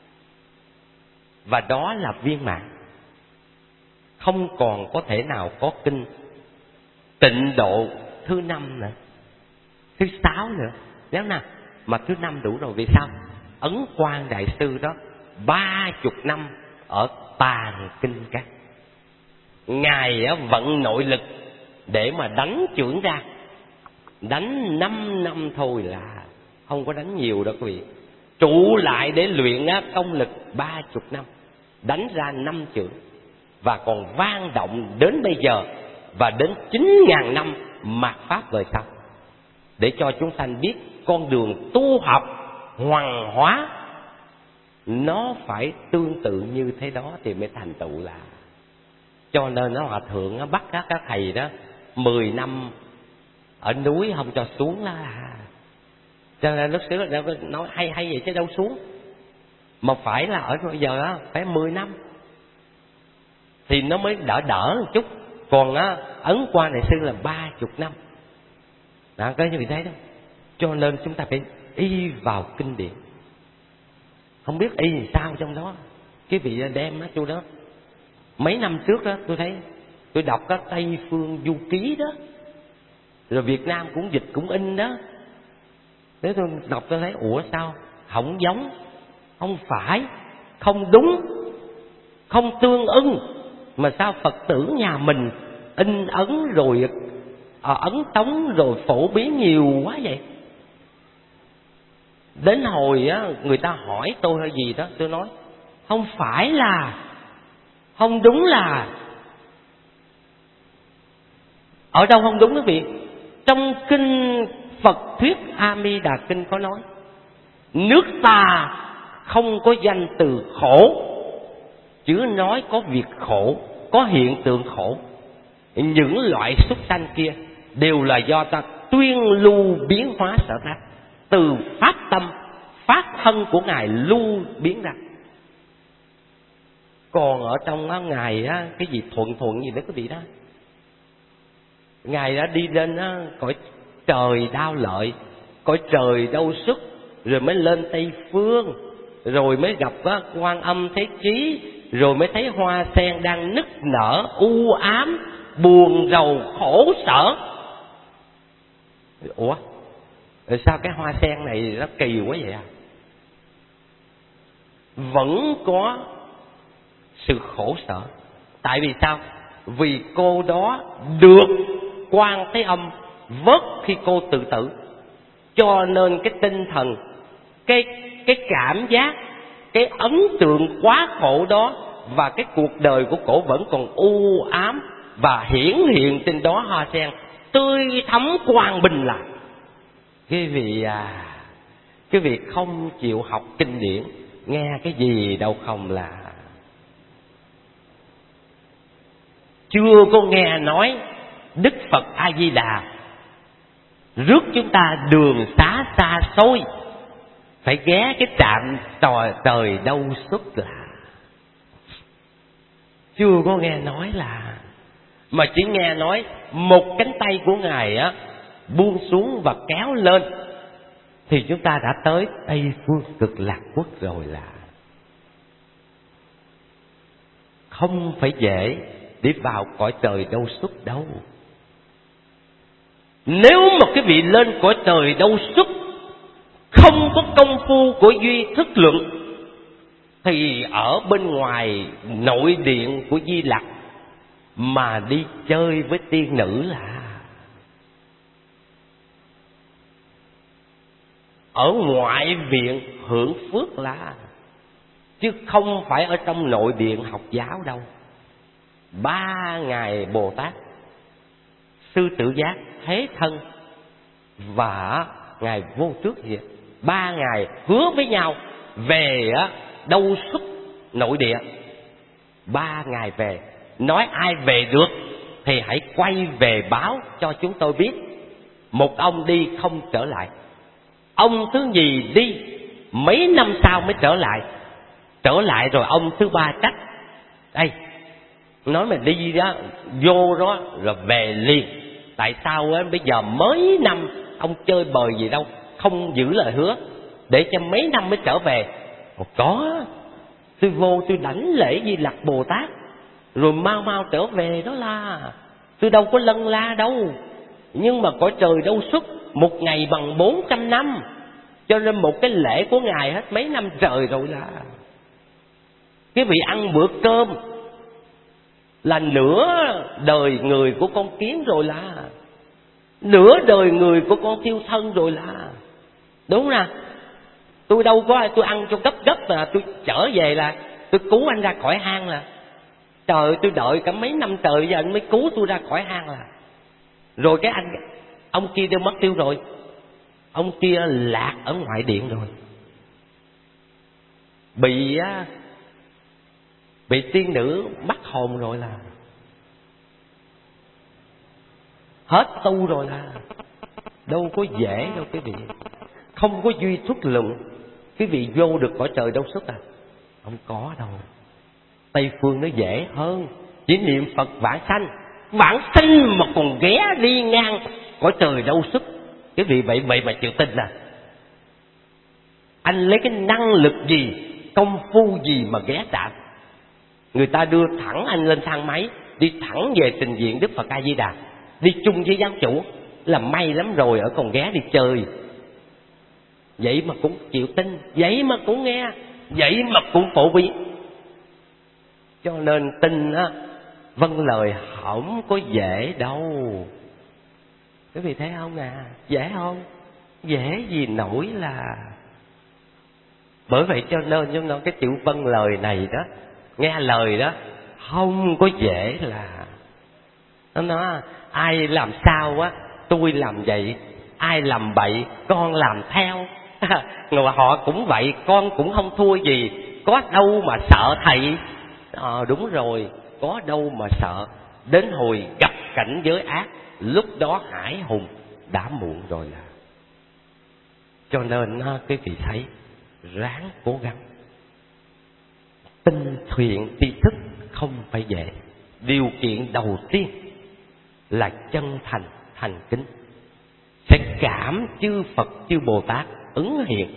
Và đó là viên mãn. Không còn có thể nào có kinh tịnh độ thứ năm nữa, thứ sáu nữa. Nếu nào mà thứ năm đủ rồi. Vì sao? Ấn Quang Đại Sư đó ba chục năm ở tàn kinh các. Ngài vận nội lực để mà đánh chưởng ra. Đánh năm năm thôi là không có đánh nhiều đâu quý vị. Trụ lại để luyện công lực ba chục năm, đánh ra năm chưởng, và còn vang động đến bây giờ và đến chín ngàn năm mạt pháp về sau, để cho chúng sanh biết con đường tu học hoàng hóa nó phải tương tự như thế đó thì mới thành tựu là. Cho nên nó hòa thượng nó bắt các các thầy đó mười năm ở núi không cho xuống đó. Cho nên lúc xưa nói hay hay vậy chứ đâu xuống. Mà phải là ở bây giờ đó phải mười năm thì nó mới đỡ đỡ một chút. Còn á, Ấn Quan này xưa là ba chục năm. Đó, cái như vậy thấy đó. Cho nên chúng ta phải y vào kinh điển. Không biết y làm sao trong đó. Cái vị đem á chú đó. Mấy năm trước đó tôi thấy, tôi đọc các Tây Phương Du Ký đó, rồi Việt Nam cũng dịch cũng in đó. Thế tôi đọc tôi thấy ủa sao không giống, không phải, không đúng, không tương ưng. Mà sao Phật tử nhà mình in ấn rồi à, ấn tống rồi phổ biến nhiều quá vậy? Đến hồi á, người ta hỏi tôi hay gì đó, tôi nói không phải là, không đúng là. Ở đâu không đúng quý vị? Trong kinh Phật Thuyết A Di Đà Kinh có nói nước ta không có danh từ khổ, chứ nói có việc khổ, có hiện tượng khổ. Những loại súc sanh kia đều là do ta tuyên lưu biến hóa sở tác, từ pháp tâm phát thân của Ngài lưu biến ra. Còn ở trong á, Ngài á, cái gì thuận thuận gì đó quý vị đó, Ngài đã đi lên á, cõi trời Đao Lợi, cõi trời Đâu Xuất, rồi mới lên Tây Phương, rồi mới gặp á, Quan Âm Thế Chí, rồi mới thấy hoa sen đang nức nở u ám, buồn rầu khổ sở. Ủa rồi sao cái hoa sen này nó kỳ quá vậy à? Vẫn có sự khổ sở. Tại vì sao? Vì cô đó được Quan Thế Âm vớt khi cô tự tử, cho nên cái tinh thần, cái cái cảm giác, cái ấn tượng quá khổ đó, và cái cuộc đời của cổ vẫn còn u ám, và hiển hiện trên đó hoa sen tươi thắm quang bình lại. Cái vị à, cái vị không chịu học kinh điển, nghe cái gì đâu không là. Chưa có nghe nói Đức Phật A Di Đà rước chúng ta đường xá xa xôi, phải ghé cái trạm tòa trời Đâu Xuất là. Chưa có nghe nói là, mà chỉ nghe nói một cánh tay của Ngài á buông xuống và kéo lên thì chúng ta đã tới Tây Phương Cực Lạc Quốc rồi là. Không phải dễ để vào cõi trời Đâu Xuất đâu. Nếu mà cái vị lên cõi trời Đâu Xuất không có công phu của duy thức luận, thì ở bên ngoài nội điện của Di Lặc mà đi chơi với tiên nữ là. Ở ngoại viện hưởng phước là, chứ không phải ở trong nội điện học giáo đâu. Ba ngài Bồ Tát, Sư Tử Giác, Thế Thân và ngài Vô Trước gì, ba ngài hứa với nhau về Đâu Xuất nội địa. Ba ngài về, nói ai về được thì hãy quay về báo cho chúng tôi biết. Một ông đi không trở lại, ông thứ nhì đi mấy năm sau mới trở lại. Trở lại rồi ông thứ ba trách, đây nói mình đi đó, vô đó rồi về liền. Tại sao á, bây giờ mới năm ông chơi bời gì đâu, không giữ lời hứa, để cho mấy năm mới trở về. Ồ, có, tôi vô tôi đảnh lễ Di Lặc Bồ Tát rồi mau mau trở về đó là. Tôi đâu có lân la đâu. Nhưng mà cõi trời Đâu Xuất một ngày bằng bốn trăm năm, cho nên một cái lễ của Ngài hết mấy năm trời rồi là. Cái vị ăn bữa cơm là nửa đời người của con kiến rồi là, nửa đời người của con thiêu thân rồi là. Đúng nè. Tôi đâu có tôi ăn cho gấp gấp là tôi trở về là tôi cứu anh ra khỏi hang là. Trời ơi, tôi đợi cả mấy năm trời bây giờ anh mới cứu tôi ra khỏi hang là. Rồi cái anh ông kia đều mất tiêu rồi. Ông kia lạc ở ngoại điện rồi. Bị bị tiên nữ bắt hồn rồi là. Hết tu rồi là. Đâu có dễ đâu quý vị. Không có duy thuốc luận quý vị vô được cõi trời đâu xuất à. Không có đâu. Tây phương nó dễ hơn. Chỉ niệm Phật vãng sanh. Vãng sinh mà còn ghé đi ngang cõi trời đâu xuất. Quý vị vậy vậy mà chịu tin à. Anh lấy cái năng lực gì, công phu gì mà ghé chạm. Người ta đưa thẳng anh lên thang máy, đi thẳng về trình diện Đức Phật A Di Đà, đi chung với giáo chủ, là may lắm rồi, ở còn ghé đi chơi. Vậy mà cũng chịu tin, vậy mà cũng nghe, vậy mà cũng phổ biến. Cho nên tin á, vâng lời không có dễ đâu. Quý vị thấy không à? Dễ không? Dễ gì nổi là. Bởi vậy cho nên chúng nó cái chữ vâng lời này đó, nghe lời đó, không có dễ là. Nó nói ai làm sao á, tôi làm vậy. Ai làm bậy, con làm theo. Người họ cũng vậy, con cũng không thua gì. Có đâu mà sợ thầy. Ờ đúng rồi, có đâu mà sợ. Đến hồi gặp cảnh giới ác, lúc đó hải hùng đã muộn rồi là. Cho nên quý vị thấy, ráng cố gắng. Tinh thiện tri thức không phải dễ. Điều kiện đầu tiên là chân thành, thành kính. Sẽ cảm chư Phật, chư Bồ Tát ứng hiện,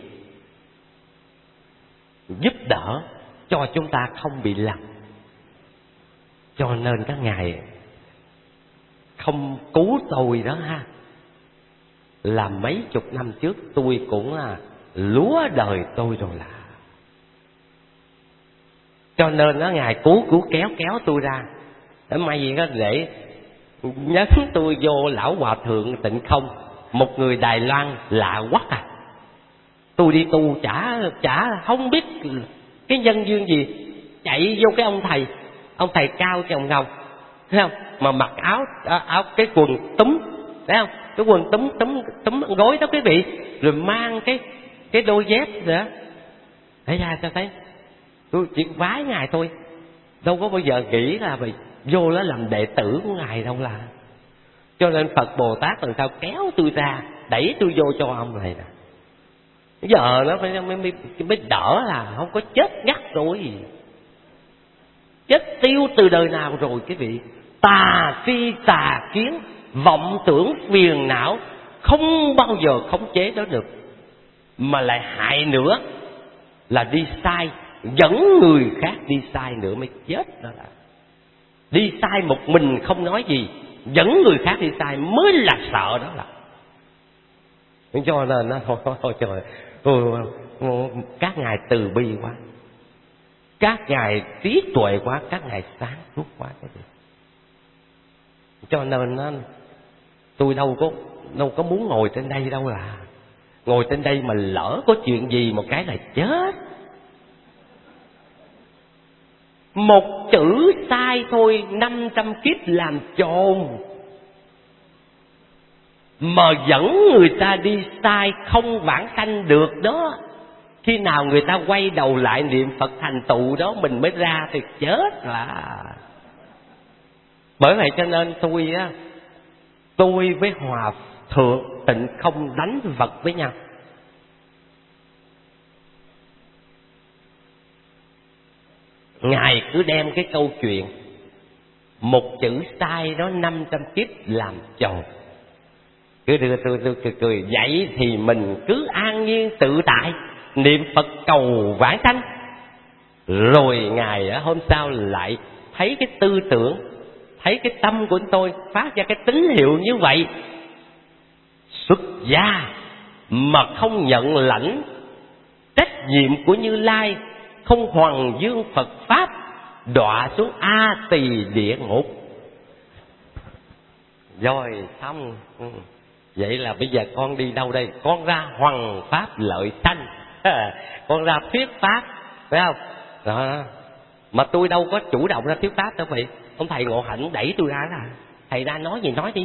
giúp đỡ cho chúng ta không bị lầm. Cho nên các ngài không cứu tôi đó ha, là mấy chục năm trước tôi cũng à, lúa đời tôi rồi là. Cho nên đó ngài cứu cứu kéo kéo tôi ra. Để may gì đó để nhấn tôi vô lão hòa thượng Tịnh Không, một người Đài Loan lạ quắc à. Tôi đi tu chả chả không biết cái nhân duyên gì, chạy vô cái ông thầy, ông thầy cao chồng ngầu, thấy không? Mà mặc áo áo cái quần túm, thấy không? Cái quần túm túm túm gối đó quý vị, rồi mang cái cái đôi dép nữa. Thấy ra cho thấy, tôi chỉ vái ngài thôi, đâu có bao giờ nghĩ là vì vô đó làm đệ tử của ngài đâu là. Cho nên Phật Bồ Tát làm sao kéo tôi ra, đẩy tôi vô cho ông này nè. Bây giờ nó phải mới, mới, mới đỡ là không có chết ngắt rồi. Chết tiêu từ đời nào rồi quý vị. Tà phi tà kiến, vọng tưởng phiền não, không bao giờ khống chế đó được. Mà lại hại nữa là đi sai, dẫn người khác đi sai nữa mới chết đó là. Đi sai một mình không nói gì, dẫn người khác đi sai mới là sợ đó là. Cho nên nó thôi trời, ôi, các ngài từ bi quá, các ngài trí tuệ quá, các ngài sáng suốt quá cái gì. Cho nên nó, tôi đâu có đâu có muốn ngồi trên đây đâu là. Ngồi trên đây mà lỡ có chuyện gì một cái là chết. Một chữ sai thôi năm trăm kiếp làm chồn. Mà dẫn người ta đi sai không vãng sanh được đó. Khi nào người ta quay đầu lại niệm Phật thành tựu đó mình mới ra thì chết là. Bởi vậy cho nên tôi á, tôi với Hòa Thượng Tịnh Không đánh vật với nhau. Ngài cứ đem cái câu chuyện một chữ sai đó năm trăm kiếp làm chồng. Cứ đưa tôi tôi cười cười vậy thì mình cứ an nhiên tự tại niệm Phật cầu vãng sanh. Rồi Ngài ở hôm sau lại thấy cái tư tưởng, thấy cái tâm của tôi phát ra cái tín hiệu như vậy, xuất gia mà không nhận lãnh trách nhiệm của Như Lai, không hoằng dương Phật Pháp, đọa xuống A Tỳ địa ngục. Rồi xong. Ừ. Vậy là bây giờ con đi đâu đây? Con ra hoằng Pháp lợi sanh. Con ra thuyết Pháp, phải không? Đó. Mà tôi đâu có chủ động ra thuyết Pháp đâu vậy. Ông thầy Ngộ Hạnh đẩy tôi ra là thầy ra nói gì nói đi.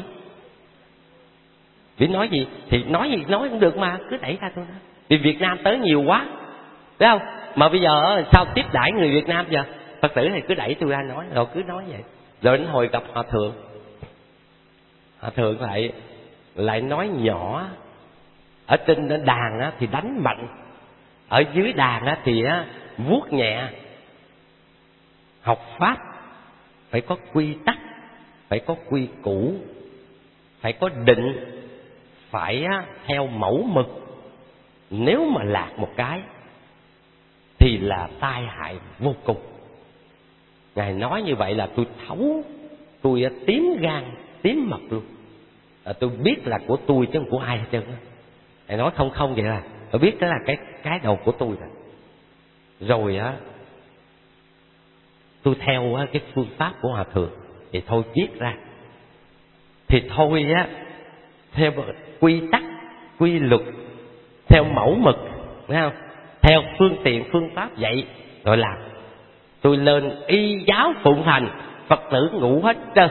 Vì nói gì thì nói gì nói cũng được mà, cứ đẩy ra tôi đó. Vì Việt Nam tới nhiều quá, phải không? Mà bây giờ sao tiếp đãi người Việt Nam giờ? Phật tử thì cứ đẩy tôi ra nói, rồi cứ nói vậy. Rồi đến hồi gặp Hòa Thượng, Hòa Thượng lại lại nói nhỏ. Ở trên đàn á, thì đánh mạnh, ở dưới đàn á, thì á, vuốt nhẹ. Học Pháp phải có quy tắc, phải có quy củ, phải có định, phải á, theo mẫu mực. Nếu mà lạc một cái thì là tai hại vô cùng. Ngài nói như vậy là tôi thấu, tôi tím gan, tím mật luôn. À, tôi biết là của tôi chứ không của ai hết trơn. Ngài nói không không vậy là tôi biết đó là cái cái đầu của tôi rồi. Rồi á, tôi theo á, cái phương pháp của Hòa Thượng thì thôi viết ra. Thì thôi á, theo quy tắc, quy luật, theo mẫu mực, thấy không? Theo phương tiện phương pháp dạy rồi làm. Tôi lên y giáo phụng thành, Phật tử ngủ hết trơn.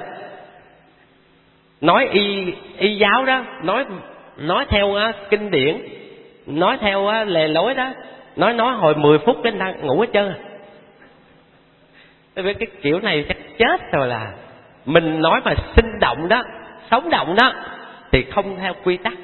Nói y y giáo đó, nói nói theo uh, kinh điển, nói theo uh, lề lối đó, nói nói hồi mười phút đến đang ngủ hết trơn. Cái kiểu này chắc chết rồi là. Mình nói mà sinh động đó, sống động đó thì không theo quy tắc.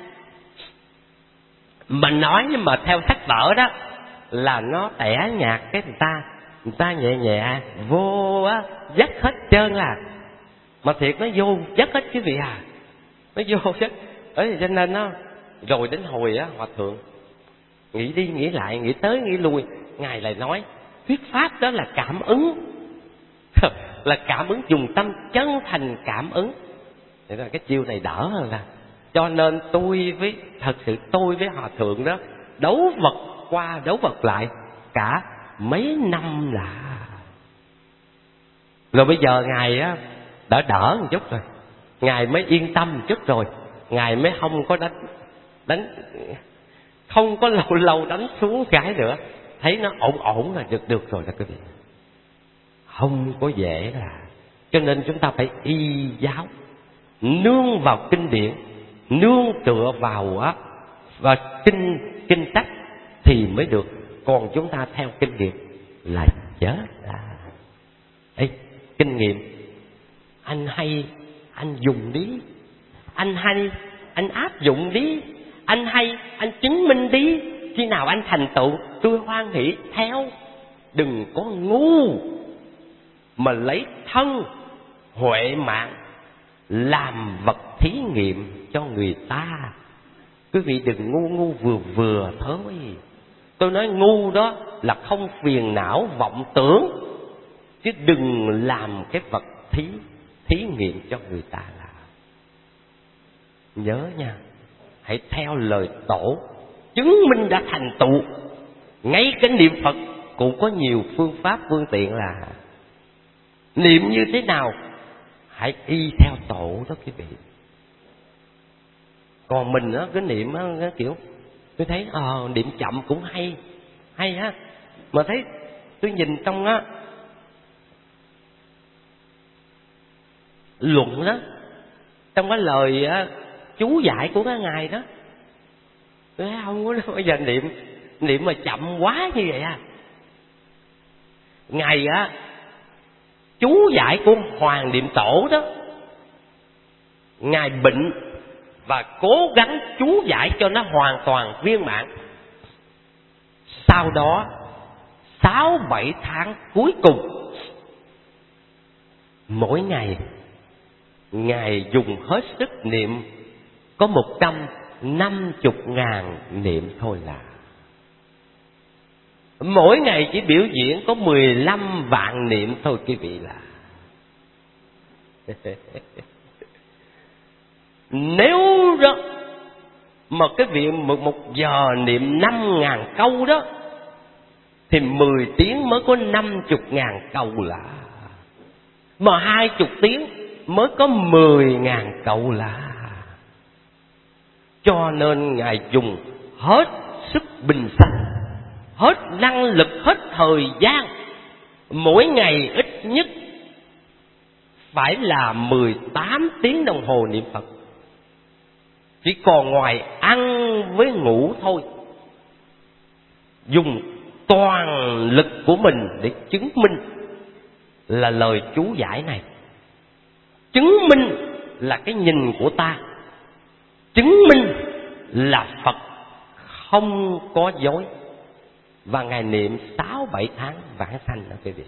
Mình nói nhưng mà theo sách vở đó là nó tẻ nhạt cái người ta, người ta nhẹ nhẹ vô á, dắt hết trơn là. Mà thiệt nó vô dắt hết quý vị à, nó vô dắt. Ấy cho nên nó rồi đến hồi á, Hòa Thượng nghĩ đi nghĩ lại, nghĩ tới nghĩ lui, Ngài lại nói thuyết pháp đó là cảm ứng. Là cảm ứng, dùng tâm chân thành cảm ứng. Thế là cái chiêu này đỡ hơn là. Cho nên tôi với thật sự tôi với Hòa Thượng đó đấu vật qua đấu vật lại cả mấy năm là. Rồi bây giờ Ngài á đã đỡ một chút rồi, Ngài mới yên tâm một chút rồi, Ngài mới không có đánh đánh không có lâu lâu đánh xuống cái nữa, thấy nó ổn ổn là được được rồi đó quý vị. Không có dễ là. Cho nên chúng ta phải y giáo, nương vào kinh điển, nương tựa vào á và kinh kinh sách thì mới được. Còn chúng ta theo kinh nghiệm là chết à. Ê, kinh nghiệm anh hay anh dùng đi, anh hay anh áp dụng đi, anh hay anh chứng minh đi. Khi nào anh thành tựu tôi hoan hỷ theo. Đừng có ngu mà lấy thân huệ mạng làm vật thí nghiệm cho người ta. Quý vị đừng ngu ngu vừa vừa thôi. Tôi nói ngu đó là không phiền não vọng tưởng, chứ đừng làm cái vật thí thí nghiệm cho người ta làm. Nhớ nha, hãy theo lời tổ, chứng minh đã thành tựu. Ngay cái niệm Phật cũng có nhiều phương pháp phương tiện là niệm như thế nào, hãy y theo tổ đó quý vị. Còn mình á, cái niệm á, cái kiểu tôi thấy ờ à, niệm chậm cũng hay hay á, mà thấy tôi nhìn trong á luận đó, trong cái lời á, chú giải của cái ngài đó, tôi thấy không có bây giờ niệm niệm mà chậm quá như vậy à. Ngài á chú giải của Hoàng Niệm Tổ đó, Ngài bệnh và cố gắng chú giải cho nó hoàn toàn viên mãn. Sau đó sáu bảy tháng cuối cùng, mỗi ngày Ngài dùng hết sức niệm có một trăm năm mươi ngàn niệm thôi là. Mỗi ngày chỉ biểu diễn có mười lăm vạn niệm thôi quý vị là. Nếu đó mà cái việc một, một giờ niệm năm ngàn câu đó thì mười tiếng mới có năm chục ngàn cầu lạ. Mà hai chục tiếng mới có mười ngàn cầu lạ. Cho nên Ngài dùng hết sức bình sanh, hết năng lực, hết thời gian. Mỗi ngày ít nhất phải là mười tám tiếng đồng hồ niệm Phật. Chỉ còn ngoài ăn với ngủ thôi. Dùng toàn lực của mình để chứng minh là lời chú giải này. Chứng minh là cái nhìn của ta. Chứng minh là Phật không có dối. Và Ngài niệm sáu bảy tháng vãng sanh đó quý vị.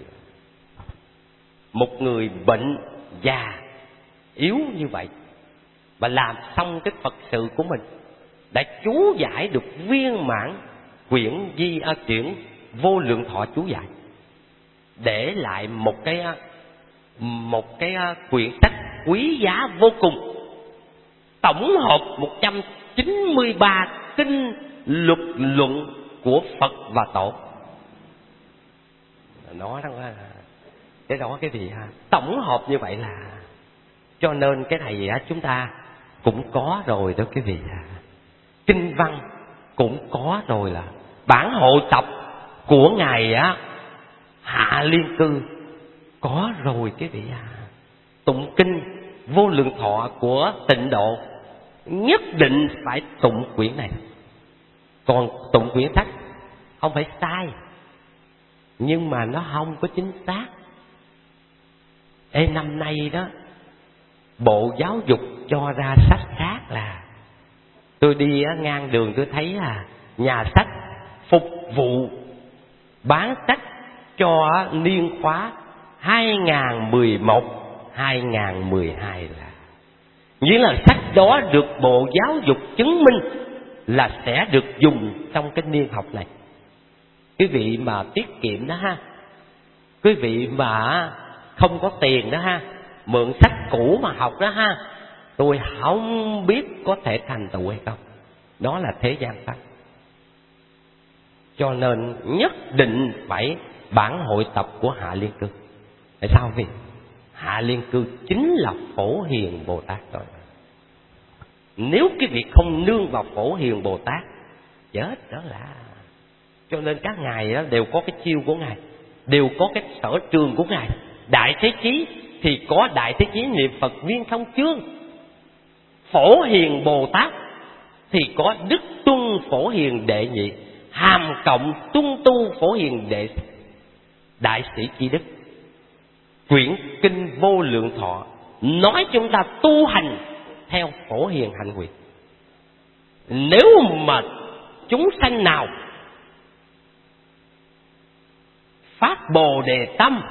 Một người bệnh già yếu như vậy và làm xong cái Phật sự của mình, đã chú giải được viên mãn quyển di a chuyển vô lượng thọ chú giải, để lại một cái một cái quyển sách quý giá vô cùng, tổng hợp một trăm chín mươi ba kinh luật luận của Phật và Tổ. Nó rằng là cái đó cái gì ha, tổng hợp như vậy là, cho nên cái này á chúng ta cũng có rồi đó quý vị à. Kinh văn cũng có rồi, là bản hộ tập của ngài á Hạ Liên Cư có rồi quý vị à. Tụng kinh vô lượng thọ của Tịnh Độ nhất định phải tụng quyển này. Còn tụng quyển sách không phải sai, nhưng mà nó không có chính xác. Ê, năm nay đó Bộ Giáo dục cho ra sách khác, là tôi đi ngang đường tôi thấy là nhà sách phục vụ bán sách cho niên khóa hai nghìn mười một hai nghìn mười hai, là nghĩa là sách đó được Bộ Giáo dục chứng minh là sẽ được dùng trong cái niên học này. Quý vị mà tiết kiệm đó ha, quý vị mà không có tiền đó ha, mượn sách cũ mà học đó ha, tôi không biết có thể thành tựu hay không. Đó là thế gian pháp. Cho nên nhất định phải bản hội tập của Hạ Liên Cư. Tại sao vậy? Hạ Liên Cư chính là Phổ Hiền Bồ Tát rồi. Nếu cái việc không nương vào Phổ Hiền Bồ Tát, chết đó là. Cho nên các ngài đó đều có cái chiêu của ngài, đều có cái sở trường của ngài. Đại Thế Chí thì có Đại Thế Chí niệm Phật Viên Thông Chương. Phổ Hiền Bồ Tát thì có Đức Tuân Phổ Hiền Đệ Nhị, hàm cộng Tuân Tu Phổ Hiền Đệ Đại Sĩ Chi Đức. Quyển kinh vô lượng thọ nói chúng ta tu hành theo Phổ Hiền hạnh nguyện. Nếu mà chúng sanh nào phát Bồ Đề tâm,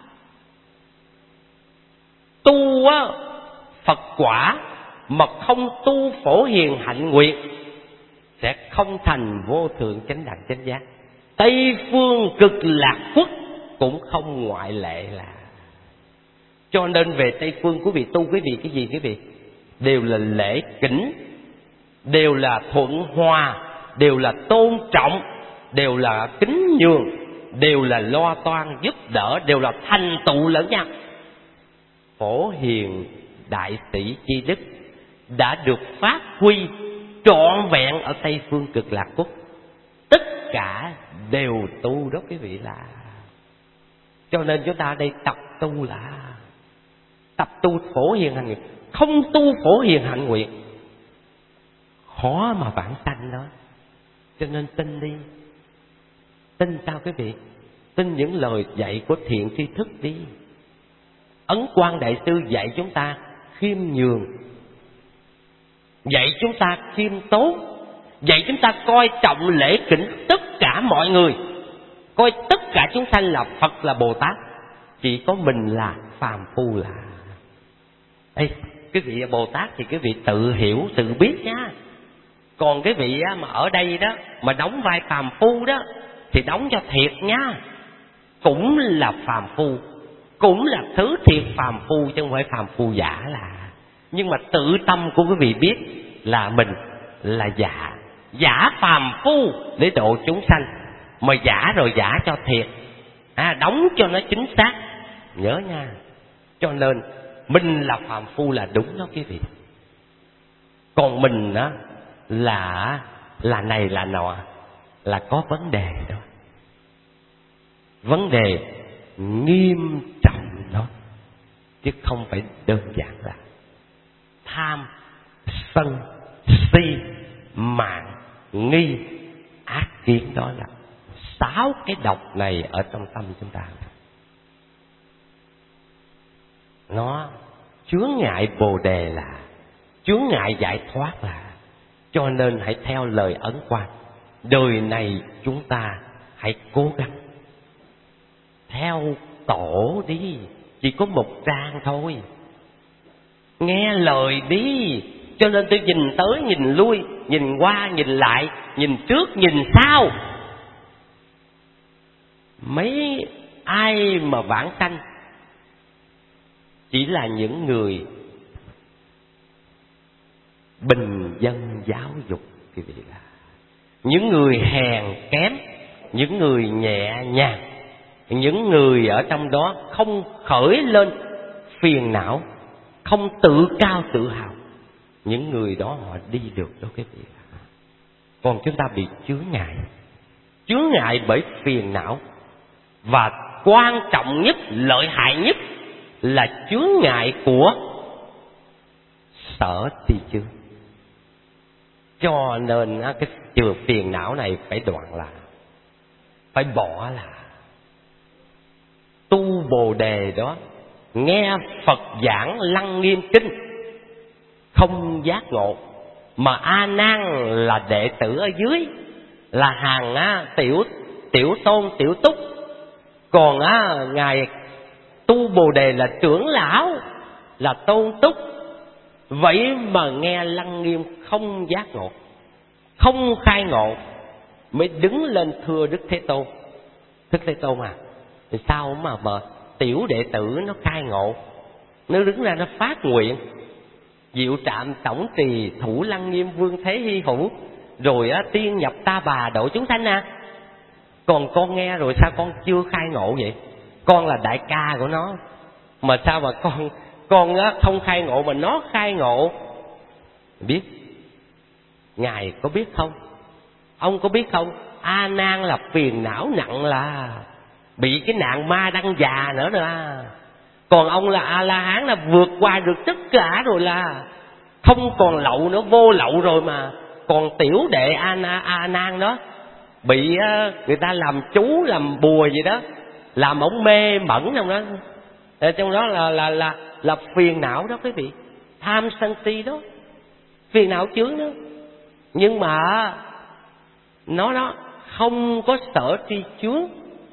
tu Phật quả mà không tu Phổ Hiền hạnh nguyện, sẽ không thành vô thượng chánh đẳng chánh giác. Tây phương cực lạc quốc cũng không ngoại lệ. Là cho nên về Tây phương quý vị tu quý vị cái gì quý vị? Đều là lễ kính, đều là thuận hòa, đều là tôn trọng, đều là kính nhường, đều là lo toan giúp đỡ, đều là thành tựu lẫn nhau. Phổ Hiền Đại Sĩ Chi Đức đã được phát huy trọn vẹn ở Tây phương cực lạc quốc. Tất cả đều tu đó quý vị. Là cho nên chúng ta ở đây tập tu là tập tu Phổ Hiền hạnh nguyện. Không tu Phổ Hiền hạnh nguyện khó mà vãng sanh đó. Cho nên tin đi. Tin sao quý vị? Tin những lời dạy của thiện tri thức đi. Ấn Quang Đại Sư dạy chúng ta khiêm nhường, dạy chúng ta khiêm tốn, dạy chúng ta coi trọng lễ kính tất cả mọi người, coi tất cả chúng sanh là Phật, là Bồ Tát, chỉ có mình là phàm phu. Là Ê, cái vị Bồ Tát thì cái vị tự hiểu tự biết nha. Còn cái vị mà ở đây đó mà đóng vai phàm phu đó thì đóng cho thiệt nha. Cũng là phàm phu, cũng là thứ thiệt phàm phu chứ không phải phàm phu giả. Là nhưng mà tự tâm của quý vị biết là mình là giả, giả phàm phu để độ chúng sanh. mà giả rồi giả cho thiệt, à, đóng cho nó chính xác. Nhớ nha. Cho nên mình là phàm phu là đúng đó quý vị. Còn mình á là là này là nọ, là có vấn đề đó. Vấn đề nghiêm trọng đó, chứ không phải đơn giản là tham, sân, si, mạn, nghi, ác kiến. Đó là sáu cái độc này ở trong tâm chúng ta. Nó chướng ngại Bồ Đề là chướng ngại giải thoát là. Cho nên hãy theo lời Ấn Quang, đời này chúng ta hãy cố gắng theo tổ đi, chỉ có một trang thôi, nghe lời đi. Cho nên tôi nhìn tới nhìn lui, nhìn qua nhìn lại, nhìn trước nhìn sau. Mấy ai mà vãng sanh chỉ là những người bình dân giáo dục, quý vị, là những người hèn kém, những người nhẹ nhàng, những người ở trong đó không khởi lên phiền não, không tự cao tự hào. Những người đó họ đi được đó quý vị. Còn chúng ta bị chướng ngại, chướng ngại bởi phiền não. Và quan trọng nhất, lợi hại nhất là chướng ngại của sở tri chướng. Cho nên cái chừa phiền não này phải đoạn là, phải bỏ là. Tu Bồ Đề đó, nghe Phật giảng Lăng Nghiêm Kinh không giác ngộ, mà A Nan là đệ tử ở dưới, là hàng á, tiểu tiểu tôn tiểu túc. Còn á, ngài Tu Bồ Đề là trưởng lão, là tôn túc. Vậy mà nghe Lăng Nghiêm không giác ngộ, không khai ngộ, mới đứng lên thưa Đức Thế Tôn. Đức Thế Tôn à, thì sao mà mà tiểu đệ tử nó khai ngộ, nó đứng ra nó phát nguyện diệu trạm tổng trì thủ Lăng Nghiêm vương thế hy hữu, rồi á, tiên nhập ta bà độ chúng sanh à. Còn con nghe rồi sao con chưa khai ngộ vậy? Con là đại ca của nó, mà sao mà con con á, không khai ngộ mà nó khai ngộ? Biết ngài có biết không? Ông có biết không? A Nan là phiền não nặng, là bị cái nạn ma đăng già nữa nè. Còn ông là A La Hán, là vượt qua được tất cả rồi, là không còn lậu nữa, vô lậu rồi mà. Còn tiểu đệ A, Na, A Nan đó bị người ta làm chú làm bùa gì đó, làm ông mê mẩn trong đó. Ở trong đó là là là là phiền não đó quý vị, tham sân si đó, phiền não chướng đó. Nhưng mà nó đó không có sở tri chướng.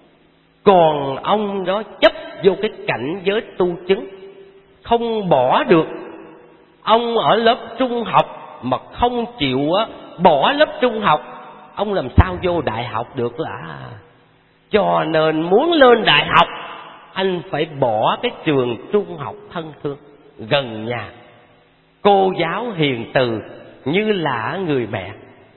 Còn ông đó chấp vô cái cảnh giới tu chứng, không bỏ được. Ông ở lớp trung học mà không chịu á, bỏ lớp trung học, ông làm sao vô đại học được là. Cho nên muốn lên đại học, anh phải bỏ cái trường trung học thân thương gần nhà, cô giáo hiền từ như là người mẹ.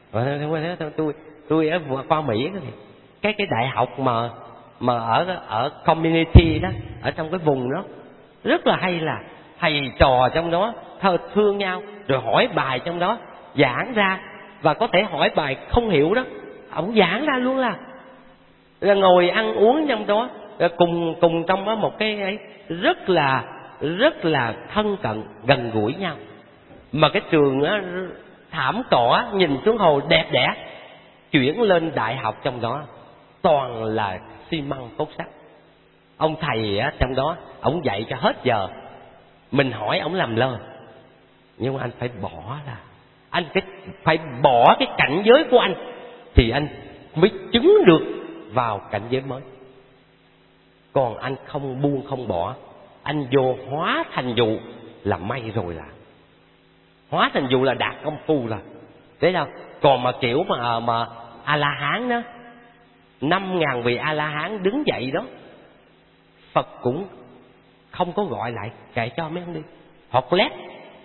Tôi tôi ở qua Mỹ cái cái đại học mà mà ở ở community đó, ở trong cái vùng đó rất là hay, là thầy trò trong đó thơ thương nhau, rồi hỏi bài trong đó giảng ra, và có thể hỏi bài không hiểu đó, ông giảng ra luôn, là, là ngồi ăn uống trong đó cùng cùng trong đó một cái ấy, rất là rất là thân cận gần gũi nhau. Mà cái trường á, thảm cỏ nhìn xuống hồ đẹp đẽ. Chuyển lên đại học trong đó toàn là xi măng cốt sắt. Ông thầy á, trong đó ông dạy cho hết giờ, mình hỏi ông làm lơ. Nhưng mà anh phải bỏ là anh phải, phải bỏ cái cảnh giới của anh, thì anh mới chứng được vào cảnh giới mới. Còn anh không buông không bỏ, anh vô hóa thành dụ là may rồi, là hóa thành dụ là đạt công phu rồi. Thế đâu? Còn mà kiểu mà mà A La Hán đó, năm ngàn vị A La Hán đứng dậy đó, Phật cũng không có gọi lại, kệ cho mấy ông đi, học lét.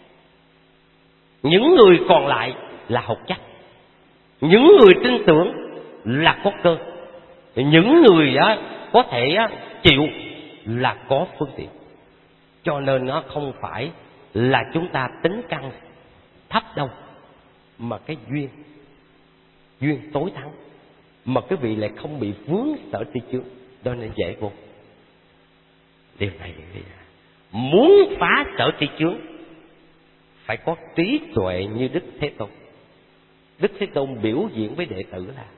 Những người còn lại là học chắc, những người tin tưởng là có cơ. những người á có thể á, chịu là có phương tiện. Cho nên nó không phải là chúng ta tính căn thấp đâu, mà cái duyên, duyên tối thắng. Mà cái vị lại không bị vướng sở tri chướng, đó nên dễ vô. Điều này muốn phá sở tri chướng phải có trí tuệ như Đức Thế Tôn. Đức Thế Tôn biểu diễn với đệ tử là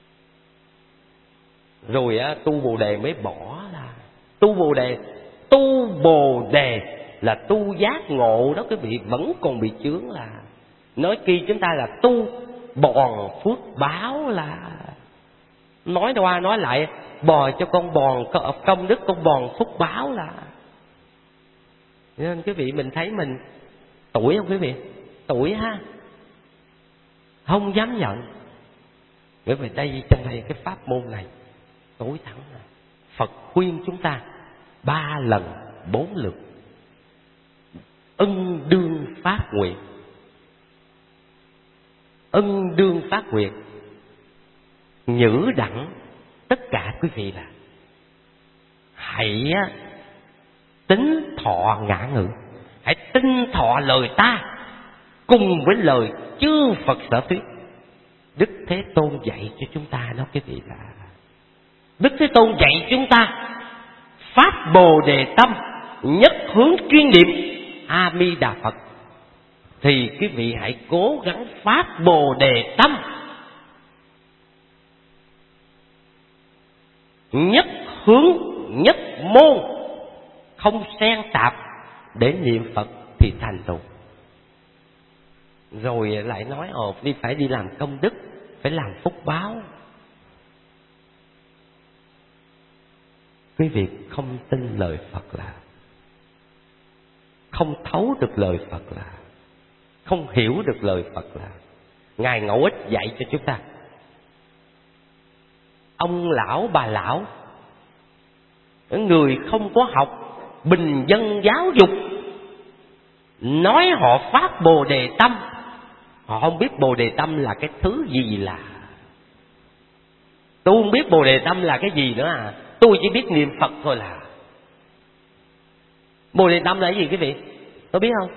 rồi á, tu Bồ Đề mới bỏ là tu Bồ Đề. Tu Bồ Đề là tu giác ngộ đó, cái vị vẫn còn bị chướng. Là nói kia chúng ta là tu bòn phước báo, là nói qua nói lại bò cho con bòn công đức, con bòn phúc báo. Là nên quý vị mình thấy mình tuổi không quý vị? Tuổi ha, không dám nhận. Bởi vì đây trong đây cái pháp môn này tối thắng này, Phật khuyên chúng ta ba lần bốn lượt ân đương phát nguyện. Ân đương phát nguyện nhữ đẳng tất cả quý vị là hãy tính thọ ngã ngữ, hãy tin thọ lời ta cùng với lời chư Phật sở thuyết. Đức Thế Tôn dạy cho chúng ta đó quý vị, là Đức Thế Tôn dạy chúng ta phát Bồ Đề tâm, nhất hướng chuyên niệm A Di Đà Phật. Thì quý vị hãy cố gắng phát Bồ Đề tâm, nhất hướng nhất môn, không xen tạp để niệm Phật thì thành tựu. Rồi lại nói ồ đi phải đi làm công đức, phải làm phúc báo. Quý vị không tin lời Phật là không thấu được lời Phật, là không hiểu được lời Phật. Là Ngài Ngẫu Ích dạy cho chúng ta, ông lão bà lão, người không có học bình dân giáo dục, nói họ phát Bồ Đề tâm, họ không biết Bồ Đề tâm là cái thứ gì. Là tôi không biết Bồ Đề tâm là cái gì nữa à, tôi chỉ biết niệm Phật thôi. Là Bồ Đề tâm là cái gì quý vị có biết không?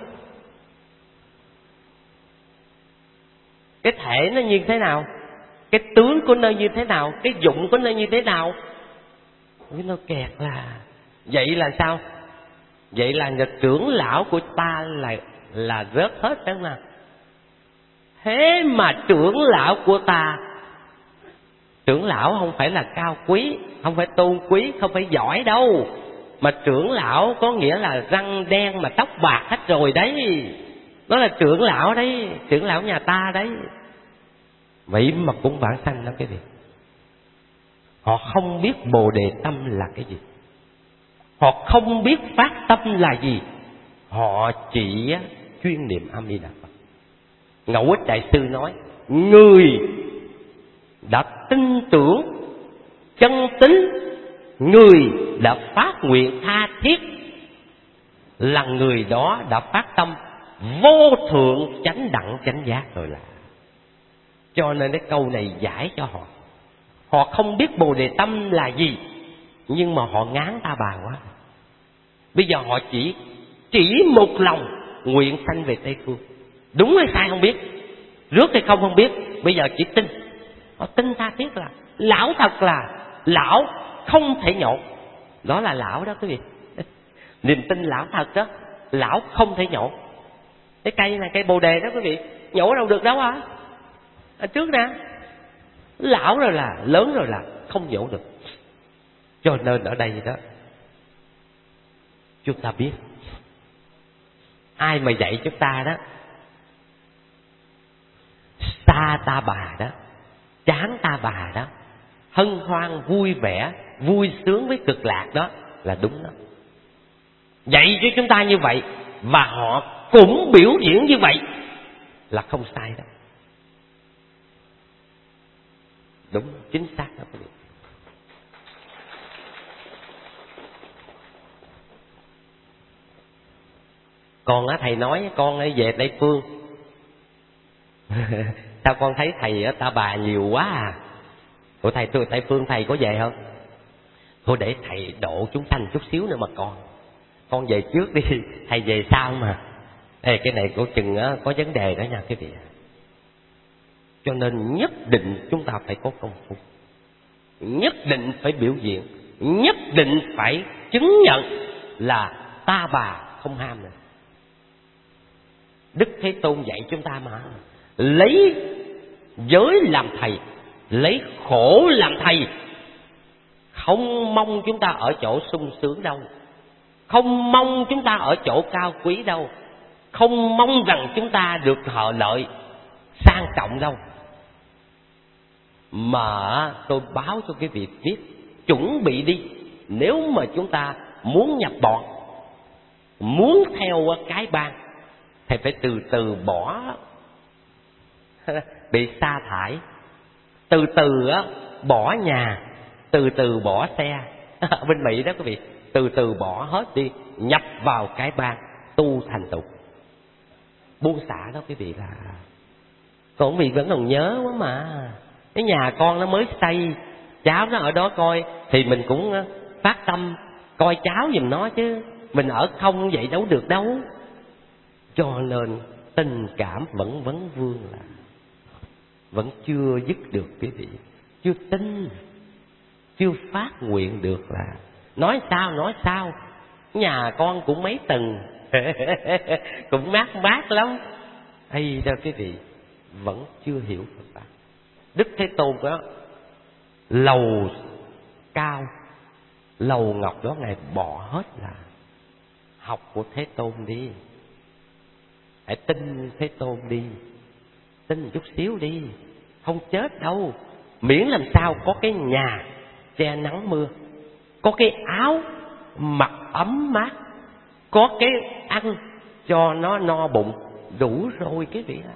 Cái thể nó như thế nào, cái tướng của nó như thế nào, cái dụng của nó như thế nào, nó kẹt. Là vậy là sao? Vậy là người trưởng lão của ta là là rớt hết đó mà. Thế mà trưởng lão của ta, trưởng lão không phải là cao quý, không phải tôn quý, không phải giỏi đâu, mà trưởng lão có nghĩa là răng đen mà tóc bạc hết rồi đấy. Đó là trưởng lão đấy, trưởng lão nhà ta đấy. Vậy mà cũng vãng sanh đó cái gì. Họ không biết Bồ Đề tâm là cái gì, họ không biết phát tâm là gì, họ chỉ chuyên niệm A Di Đà Phật. Ngẫu Ích Đại Sư nói, người đã tin tưởng chân tín, người đã phát nguyện tha thiết, là người đó đã phát tâm vô thượng chánh đẳng chánh giác rồi. Là cho nên cái câu này giải cho họ. Họ không biết Bồ Đề tâm là gì, nhưng mà họ ngán ta bà quá. Bây giờ họ chỉ chỉ một lòng nguyện sanh về Tây Phương. Đúng hay sai không biết, rước hay không không biết, bây giờ chỉ tin. Họ tin tha thiết là lão thật, là lão không thể nhổ. Đó là lão đó quý vị. Niềm tin lão thật đó, lão không thể nhổ. Cái cây này cây Bồ Đề đó quý vị, nhổ đâu được đâu hả? À, trước nè, lão rồi là lớn rồi là không nhổ được. Cho nên ở đây đó chúng ta biết, ai mà dạy chúng ta đó, xa ta bà đó, chán ta bà đó, hân hoan vui vẻ, vui sướng với cực lạc đó là đúng đó. Dạy cho chúng ta như vậy và họ cũng biểu diễn như vậy là không sai đó. Đúng, chính xác đó quý vị. Còn á, thầy nói con ấy về Tây Phương sao con thấy thầy ở Ta Bà nhiều quá à? Ủa thầy, tôi thầy Phương thầy có về không? Thôi để thầy độ chúng sanh chút xíu nữa mà con. Con về trước đi, thầy về sau mà. Ê, cái này của chừng á, có vấn đề đó nha quý vị. Cho nên nhất định chúng ta phải có công phu, nhất định phải biểu diễn, nhất định phải chứng nhận là ta bà không ham nữa. Đức Thế Tôn dạy chúng ta mà, lấy giới làm thầy, lấy khổ làm thầy. Không mong chúng ta ở chỗ sung sướng đâu, không mong chúng ta ở chỗ cao quý đâu, không mong rằng chúng ta được hưởng lợi sang trọng đâu. Mà tôi báo cho quý vị biết, chuẩn bị đi. Nếu mà chúng ta muốn nhập bọn, muốn theo cái ban, thì phải từ từ bỏ bị sa thải, từ từ bỏ nhà, từ từ bỏ xe. Ở bên Mỹ đó quý vị, từ từ bỏ hết đi, nhập vào cái ban tu thành tục. Buông xả đó quý vị. Là còn quý vị vẫn còn nhớ quá mà, cái nhà con nó mới xây, cháu nó ở đó coi, thì mình cũng phát tâm coi cháu giùm nó chứ. Mình ở không vậy đâu được đâu. Cho nên tình cảm vẫn vấn vương, là vẫn chưa dứt được quý vị. Chưa tin, chưa phát nguyện được. Là nói sao nói sao, nhà con cũng mấy tầng cũng mát mát lắm. Ây da quý vị, vẫn chưa hiểu Phật pháp. Đức Thế Tôn đó, lầu cao, lầu ngọc đó Ngài bỏ hết. Là học của Thế Tôn đi, hãy tin Thế Tôn đi, tin chút xíu đi, không chết đâu. Miễn làm sao có cái nhà che nắng mưa, có cái áo mặc ấm mát, có cái ăn cho nó no bụng, đủ rồi quý vị.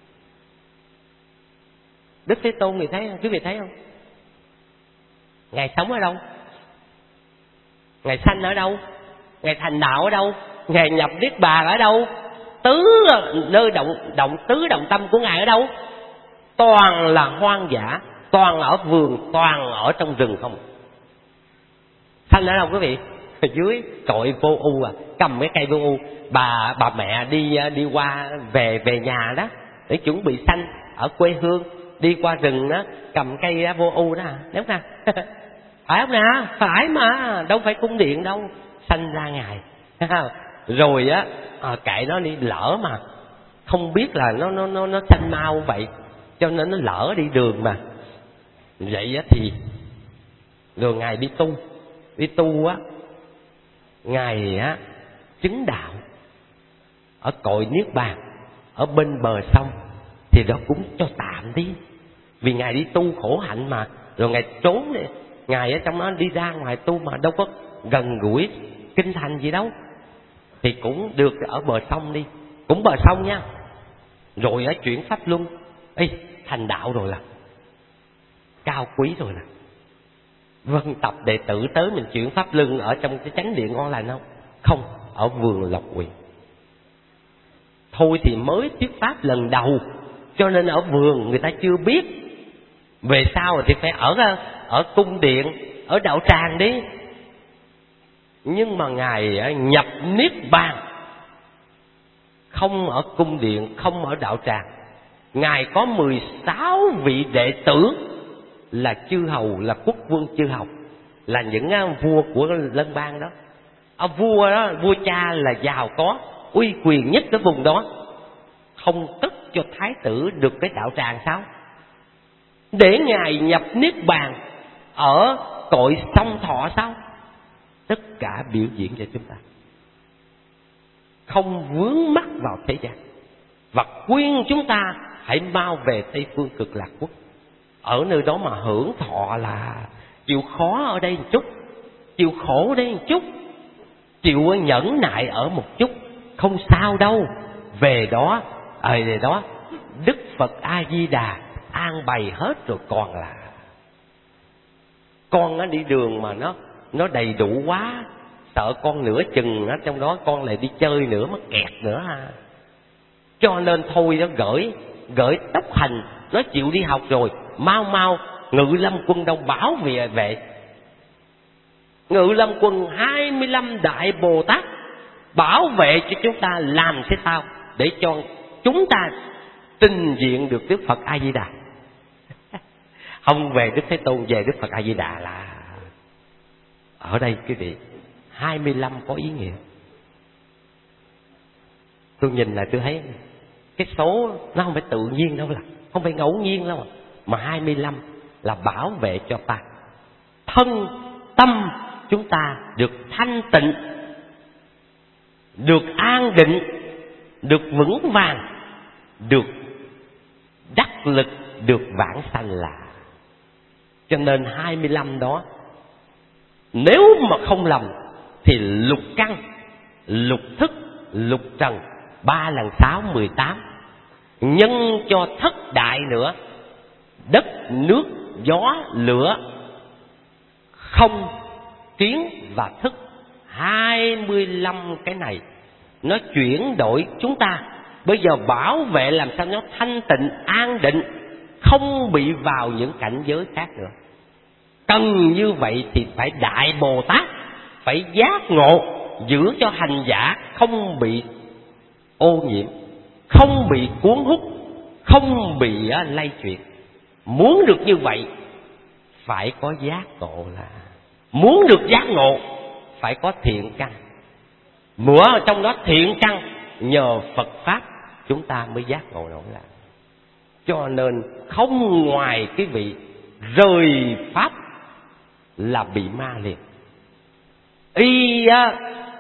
Đức Thế Tôn người thấy không? Quý vị thấy không? Ngài sống ở đâu? Ngài sanh ở đâu? Ngài thành đạo ở đâu? Ngài nhập niết bàn ở đâu? Tứ nơi động động tứ động tâm của Ngài ở đâu? Toàn là hoang dã, toàn ở vườn, toàn ở trong rừng không. Sanh ở đâu quý vị? Dưới cội vô u à, cầm cái cây vô u. Bà bà mẹ đi đi qua về về nhà đó để chuẩn bị sanh ở quê hương, đi qua rừng đó cầm cây vô u đó, đúng không? Phải không nè? Phải mà, đâu phải cung điện đâu. Sanh ra Ngài rồi á, à, kệ nó đi, lỡ mà không biết là nó nó nó nó sanh mau vậy, cho nên nó lỡ đi đường mà. Vậy á thì rồi Ngài đi tu, đi tu á, Ngài á chứng đạo ở cội niết bàn ở bên bờ sông, thì đó cũng cho tạm đi, vì Ngài đi tu khổ hạnh mà. Rồi Ngài trốn đi, Ngài ở trong đó đi ra ngoài tu mà đâu có gần gũi kinh thành gì đâu, thì cũng được ở bờ sông đi, cũng bờ sông nha. Rồi ở chuyển pháp luân, ê, thành đạo rồi là cao quý rồi nè. Vâng, tập đệ tử tới mình chuyển pháp luân ở trong cái chánh điện ngon lành không? Không, ở vườn Lộc Quyền. Thôi thì mới thuyết pháp lần đầu, cho nên ở vườn người ta chưa biết. Về sau thì phải ở ở cung điện, ở đạo tràng đi. Nhưng mà Ngài nhập niết bàn không ở cung điện, không ở đạo tràng. Ngài có mười sáu vị đệ tử là chư hầu, là quốc vương chư hầu, là những vua của lân bang đó. Ở vua đó, vua cha là giàu có, uy quyền nhất cái vùng đó, không cất cho thái tử được cái đạo tràng sao? Để Ngài nhập niết bàn ở cội song thọ sao? Tất cả biểu diễn cho chúng ta không vướng mắc vào thế gian, và khuyên chúng ta hãy mau về Tây Phương Cực Lạc Quốc. Ở nơi đó mà hưởng thọ là chịu khó ở đây một chút, chịu khổ ở đây một chút, chịu nhẫn nại ở một chút, không sao đâu. Về đó, ở à, đó Đức Phật A Di Đà an bày hết rồi. Còn là con nó đi đường mà nó nó đầy đủ quá, sợ con nửa chừng ở trong đó con lại đi chơi nữa mất kẹt nữa ha. Cho nên thôi nó gửi gửi tốc hành, nó chịu đi học rồi, mau mau Ngự Lâm Quân đâu bảo vệ vệ. Ngự Lâm Quân hai mươi lăm đại Bồ Tát bảo vệ cho chúng ta làm thế sao để cho chúng ta trình diện được Đức Phật A Di Đà. Không về Đức Thế Tôn, về Đức Phật A Di Đà là ở đây quý vị. Hai mươi lăm có ý nghĩa. Tôi nhìn là tôi thấy cái số nó không phải tự nhiên đâu, là không phải ngẫu nhiên đâu, mà hai mươi lăm là bảo vệ cho ta thân tâm chúng ta được thanh tịnh, được an định, được vững vàng, được đắc lực, được vãng sanh là. Cho nên hai mươi lăm đó, nếu mà không lầm thì lục căn, lục thức, lục trần, ba lần sáu mười tám, nhân cho thất đại nữa: đất, nước, gió, lửa, không, kiến và thức. Hai mươi lăm cái này nó chuyển đổi chúng ta. Bây giờ bảo vệ làm sao nó thanh tịnh, an định, không bị vào những cảnh giới khác nữa. Cần như vậy thì phải đại Bồ Tát, phải giác ngộ, giữ cho hành giả không bị ô nhiễm, không bị cuốn hút, không bị uh, lay chuyển. Muốn được như vậy phải có giác ngộ, là muốn được giác ngộ phải có thiện căn. Múa ở trong đó thiện căn, nhờ Phật Pháp chúng ta mới giác ngộ nổi là. Cho nên không ngoài cái vị rời Pháp là bị ma liền. Y á,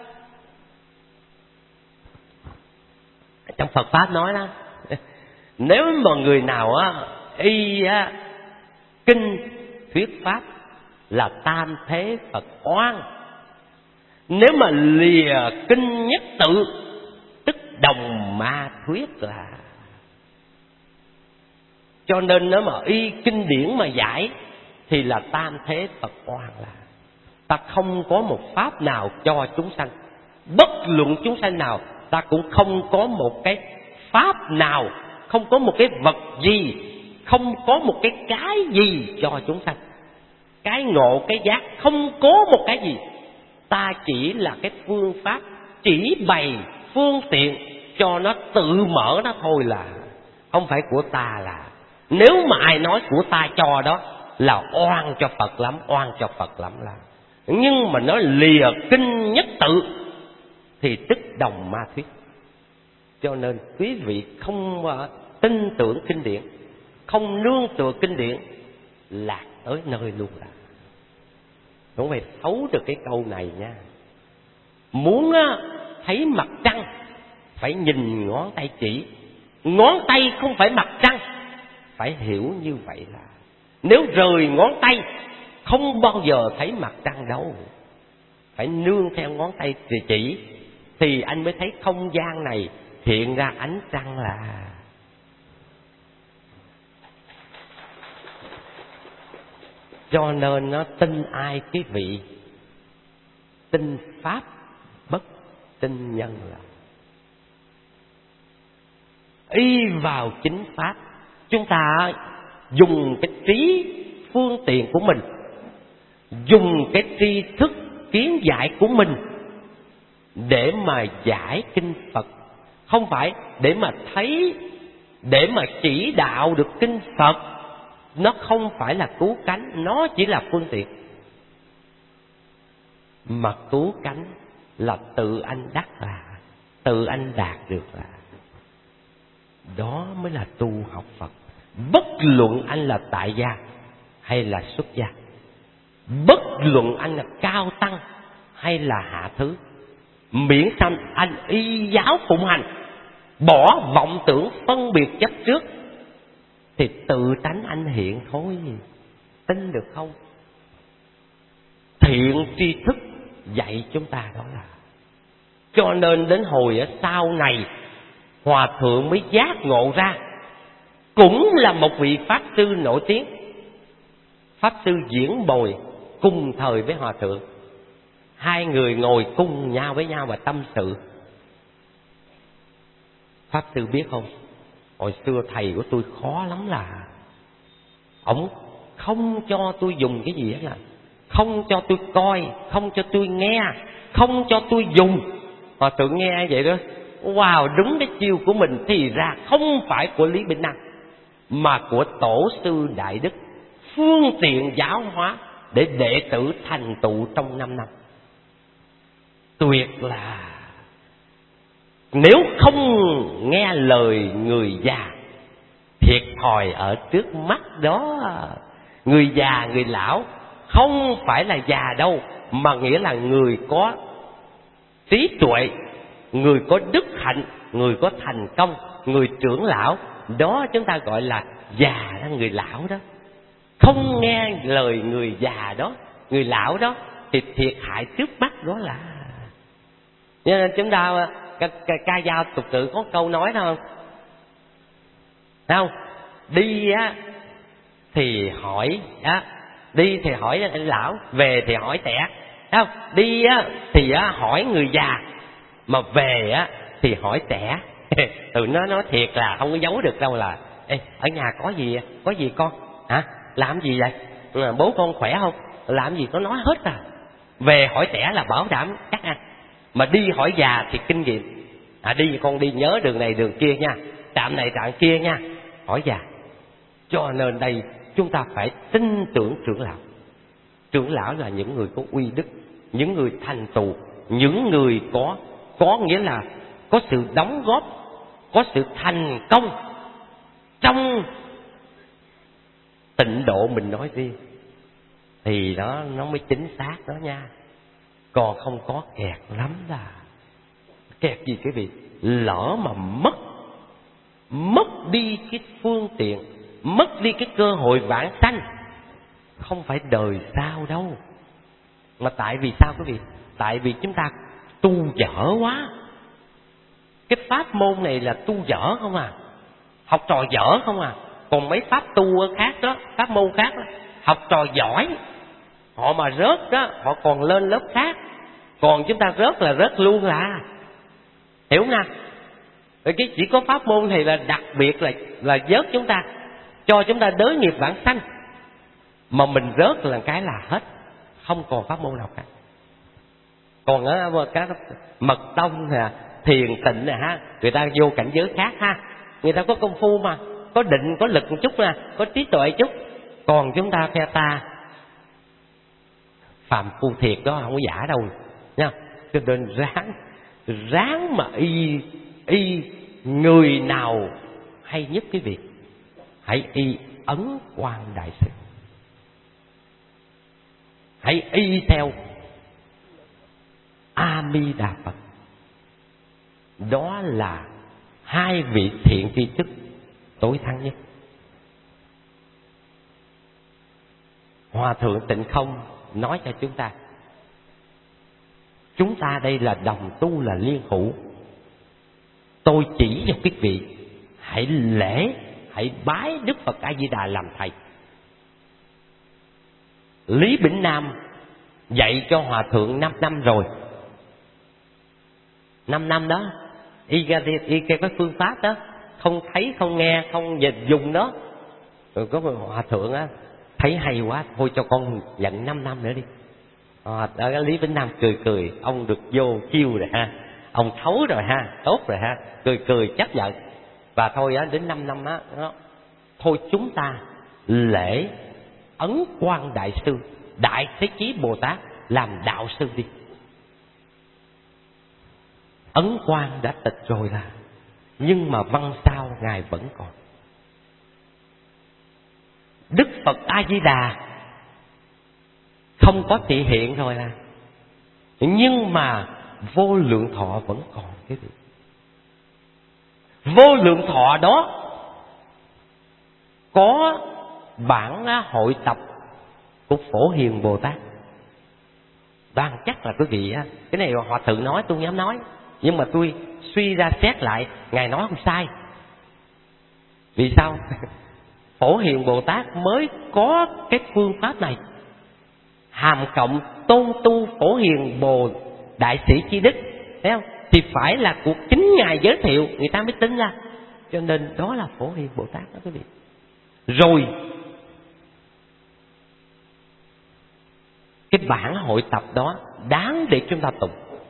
trong Phật Pháp nói đó, nếu mà người nào á y á kinh thuyết Pháp là tam thế Phật oan. Nếu mà lìa kinh nhất tự tức đồng ma thuyết là. Cho nên nếu mà y kinh điển mà giải thì là tam thế Phật oan là. Ta không có một pháp nào cho chúng sanh, bất luận chúng sanh nào, ta cũng không có một cái pháp nào, không có một cái vật gì, không có một cái cái gì cho chúng sanh. Cái ngộ, cái giác, không có một cái gì. Ta chỉ là cái phương pháp, chỉ bày phương tiện cho nó tự mở nó thôi, là không phải của ta. Là nếu mà ai nói của ta cho đó là oan cho Phật lắm, oan cho Phật lắm là. Nhưng mà nó lìa kinh nhất tự thì tức đồng ma thuyết. Cho nên quý vị không tin tưởng kinh điển, không nương tựa kinh điển, lạc tới nơi luôn là. Cũng phải thấu được cái câu này nha. Muốn thấy mặt trăng phải nhìn ngón tay chỉ. Ngón tay không phải mặt trăng, phải hiểu như vậy là. Nếu rời ngón tay không bao giờ thấy mặt trăng đâu. Phải nương theo ngón tay chỉ, chỉ thì anh mới thấy không gian này hiện ra ánh trăng là. Cho nên nó tin ai quý vị? Tin Pháp bất tin nhân là. Y vào chính Pháp, chúng ta dùng cái trí phương tiện của mình, dùng cái tri thức kiến giải của mình để mà giải kinh Phật. Không phải để mà thấy, để mà chỉ đạo được kinh Phật. Nó không phải là cứu cánh, nó chỉ là phương tiện. Mà cứu cánh là tự anh đắc là, tự anh đạt được là. Đó mới là tu học Phật. Bất luận anh là tại gia hay là xuất gia, bất luận anh là cao tăng hay là hạ thứ, miễn sao anh y giáo phụng hành, bỏ vọng tưởng phân biệt chấp trước, thì tự tánh anh hiện thôi. Tin được không? Thiện tri thức dạy chúng ta đó là. Cho nên đến hồi ở sau này Hòa Thượng mới giác ngộ ra. Cũng là một vị Pháp Sư nổi tiếng, Pháp Sư Diễn Bồi, cùng thời với Hòa Thượng. Hai người ngồi cùng nhau với nhau và tâm sự. Pháp Sư biết không, hồi xưa thầy của tôi khó lắm là ổng không cho tôi dùng cái gì hết, là không cho tôi coi, không cho tôi nghe, không cho tôi dùng. Hòa thượng nghe vậy đó, wow, đúng cái chiêu của mình. Thì ra không phải của Lý Bỉnh Nam, mà của Tổ sư Đại Đức, phương tiện giáo hóa để đệ tử thành tựu trong năm năm. Tuyệt là, nếu không nghe lời người già, thiệt thòi ở trước mắt đó. Người già, người lão không phải là già đâu, mà nghĩa là người có trí tuệ, người có đức hạnh, người có thành công, người trưởng lão. Đó chúng ta gọi là già đó, người lão đó. Không nghe lời người già đó, người lão đó, thì thiệt hại trước mắt đó là. Cho nên chúng ta ca, ca, ca dao tục tự có câu nói đó không? Thấy không? Đi á thì hỏi á, đi thì hỏi anh lão, về thì hỏi trẻ. Thấy không? Đi á thì á hỏi người già, mà về á thì hỏi trẻ. Từ nó nói thiệt là không có giấu được đâu, là ê, ở nhà có gì, có gì con hả, làm gì vậy, à, bố con khỏe không, làm gì có nói hết à. Về hỏi trẻ là bảo đảm chắc ăn, mà đi hỏi già thì kinh nghiệm. À, đi con đi nhớ đường này đường kia nha, trạm này trạm kia nha, hỏi già. Cho nên đây chúng ta phải tin tưởng trưởng lão. Trưởng lão là những người có uy đức, những người thành tựu, những người có có nghĩa là có sự đóng góp, có sự thành công trong tịnh độ mình nói riêng, thì đó nó mới chính xác đó nha. Còn không có kẹt lắm là kẹt gì quý vị, lỡ mà mất mất đi cái phương tiện, mất đi cái cơ hội vãng sanh, không phải đời sau đâu. Mà tại vì sao quý vị? Tại vì chúng ta tu dở quá. Cái pháp môn này là tu dở không à, học trò dở không à. Còn mấy pháp tu khác đó, pháp môn khác đó, học trò giỏi, họ mà rớt đó, họ còn lên lớp khác. Còn chúng ta rớt là rớt luôn là. Hiểu nha? Cái chỉ có pháp môn này là đặc biệt là là vớt chúng ta, cho chúng ta đới nghiệp vãng sanh. Mà mình rớt là cái là hết, không còn pháp môn nào cả. Còn ở các mật tông nè, thiền tịnh nè ha, người ta vô cảnh giới khác ha, người ta có công phu mà, có định, có lực một chút nè, có trí tuệ chút. Còn chúng ta phe ta phàm phu thiệt đó, không có giả đâu nha. Cho nên ráng ráng mà y y người nào hay nhất cái việc, hãy y Ấn Quang Đại Sư, hãy y theo A Di Đà Phật. Đó là hai vị thiện tri thức tối thắng nhất. Hòa thượng Tịnh Không nói cho chúng ta, chúng ta đây là đồng tu, là liên hữu. Tôi chỉ cho quý vị hãy lễ, hãy bái Đức Phật A Di Đà làm thầy. Lý Bỉnh Nam dạy cho hòa thượng năm năm rồi. Năm năm đó, y ra y cái phương pháp đó, không thấy, không nghe, không dịch dùng đó. Rồi có một hòa thượng á, thấy hay quá, thôi cho con nhận năm năm nữa đi. À, đó, Lý Bỉnh Nam cười cười, ông được vô chiêu rồi ha, ông thấu rồi ha, tốt rồi ha, cười cười chấp nhận. Và thôi á, đến năm năm á, đó, thôi chúng ta lễ Ấn Quang Đại Sư, Đại Thế Chí Bồ Tát làm đạo sư đi. Ấn Quang đã tịch rồi là, nhưng mà văn sao Ngài vẫn còn. Đức Phật A Di Đà không có thị hiện rồi là, nhưng mà vô lượng thọ vẫn còn cái gì. Vô lượng thọ đó có bản hội tập của Phổ Hiền Bồ Tát. Đoan chắc là quý vị á, cái này hòa thượng nói tôi không dám nói, nhưng mà tôi suy ra xét lại, Ngài nói không sai. Vì sao? Phổ Hiền Bồ Tát mới có cái phương pháp này. Hàm cộng tôn tu Phổ Hiền Bồ Đại Sĩ Chi Đức, thấy không? Thì phải là của chính Ngài giới thiệu, người ta mới tin ra. Cho nên đó là Phổ Hiền Bồ Tát đó quý vị. Rồi cái bản hội tập đó đáng để chúng ta tụng.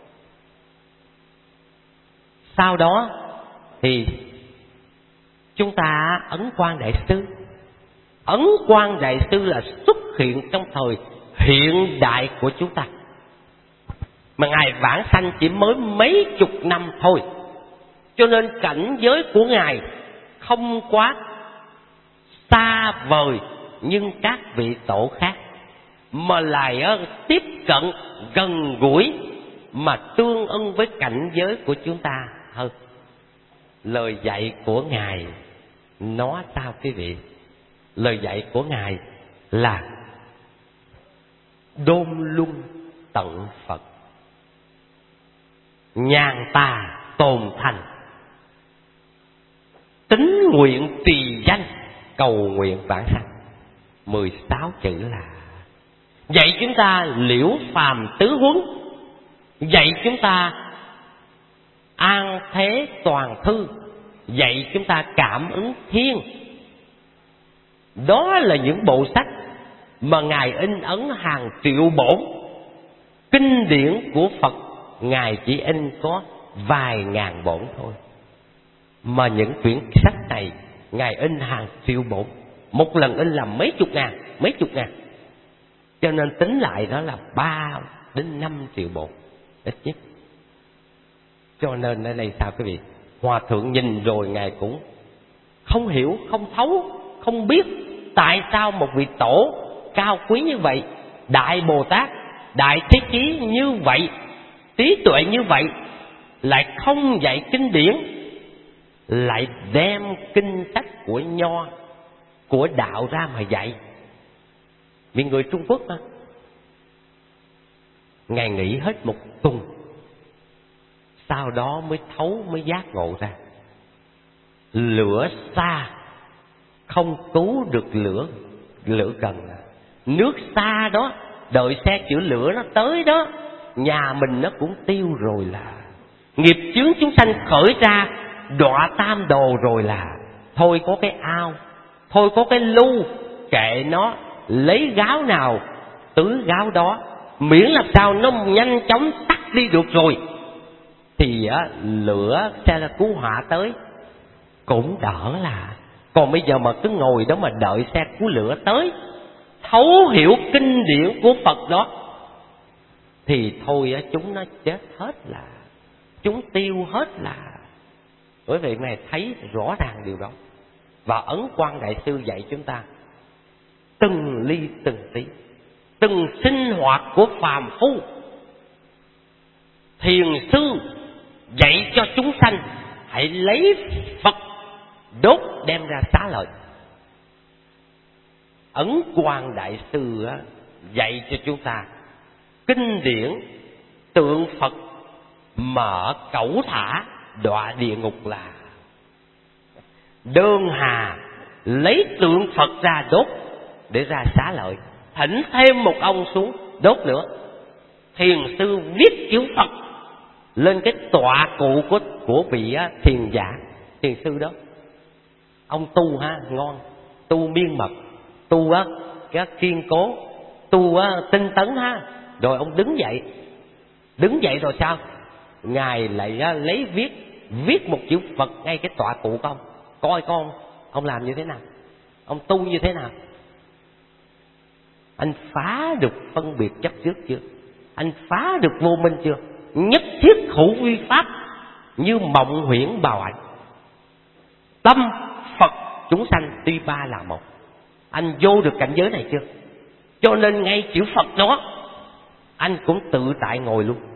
Sau đó thì chúng ta Ấn Quang Đại Sư. Ấn Quang Đại Sư là xuất hiện trong thời hiện đại của chúng ta, mà Ngài vãng sanh chỉ mới mấy chục năm thôi, cho nên cảnh giới của Ngài không quá xa vời nhưng các vị tổ khác, mà lại tiếp cận gần gũi mà tương ưng với cảnh giới của chúng ta hơn. Lời dạy của Ngài nó sao quý vị? Lời dạy của Ngài là đôn luân tận Phật, nhàn tà tồn thành, tín nguyện trì danh, cầu nguyện vãng sanh. Mười sáu chữ là dạy chúng ta liễu phàm tứ huấn, dạy chúng ta an thế toàn thư, dạy chúng ta cảm ứng thiên. Đó là những bộ sách mà Ngài in ấn hàng triệu bổn. Kinh điển của Phật Ngài chỉ in có vài ngàn bổn thôi, mà những quyển sách này Ngài in hàng triệu bổn, một lần in là mấy chục ngàn, mấy chục ngàn. Cho nên tính lại đó là ba đến năm triệu bổn ít nhất. Cho nên ở đây sao quý vị? Hòa thượng nhìn rồi Ngài cũng không hiểu, không thấu, không biết tại sao một vị tổ cao quý như vậy, Đại Bồ Tát, Đại Thế Chí như vậy, trí tuệ như vậy, lại không dạy kinh điển, lại đem kinh sách của nho, của đạo ra mà dạy. Vì người Trung Quốc mà. Ngài nghĩ hết một tuần, sau đó mới thấu, mới giác ngộ ra. Lửa xa không cứu được lửa lửa gần. Nước xa đó, đợi xe chữa lửa nó tới đó, nhà mình nó cũng tiêu rồi là. Nghiệp chướng chúng sanh khởi ra, đọa tam đồ rồi là. Thôi có cái ao, thôi có cái lu, kệ nó, lấy gáo nào tưới gáo đó, miễn làm sao nó nhanh chóng tắt đi được rồi, thì á, lửa xe là cứu hỏa tới cũng đỡ là. Còn bây giờ mà cứ ngồi đó mà đợi xe cứu lửa tới, thấu hiểu kinh điển của Phật đó, thì thôi á, chúng nó chết hết là, chúng tiêu hết là. Bởi vậy này thấy rõ ràng điều đó. Và Ấn Quang Đại Sư dạy chúng ta từng ly từng tí, từng sinh hoạt của phàm phu. Thiền sư dạy cho chúng sanh hãy lấy Phật đốt đem ra xá lợi. Ấn Quang Đại Sư dạy cho chúng ta kinh điển tượng Phật mở cẩu thả đọa địa ngục là. Đơn Hà lấy tượng Phật ra đốt để ra xá lợi, thỉnh thêm một ông xuống đốt nữa. Thiền sư viết chữ Phật lên cái tọa cụ của, của vị thiền giả, thiền sư đó. Ông tu ha, ngon, tu miên mật, tu á cái kiên cố, tu á tinh tấn ha. Rồi ông đứng dậy, đứng dậy rồi sao? Ngài lại á, lấy viết viết một chữ Phật ngay cái tọa cụ của ông. Coi con, ông làm như thế nào, ông tu như thế nào. Anh phá được phân biệt chấp trước chưa? Anh phá được vô minh chưa? Nhất thiết hữu vi pháp như mộng huyễn bào ảnh. Tâm Phật chúng sanh tuy ba là một. Anh vô được cảnh giới này chưa? Cho nên ngay chữ Phật đó anh cũng tự tại ngồi luôn.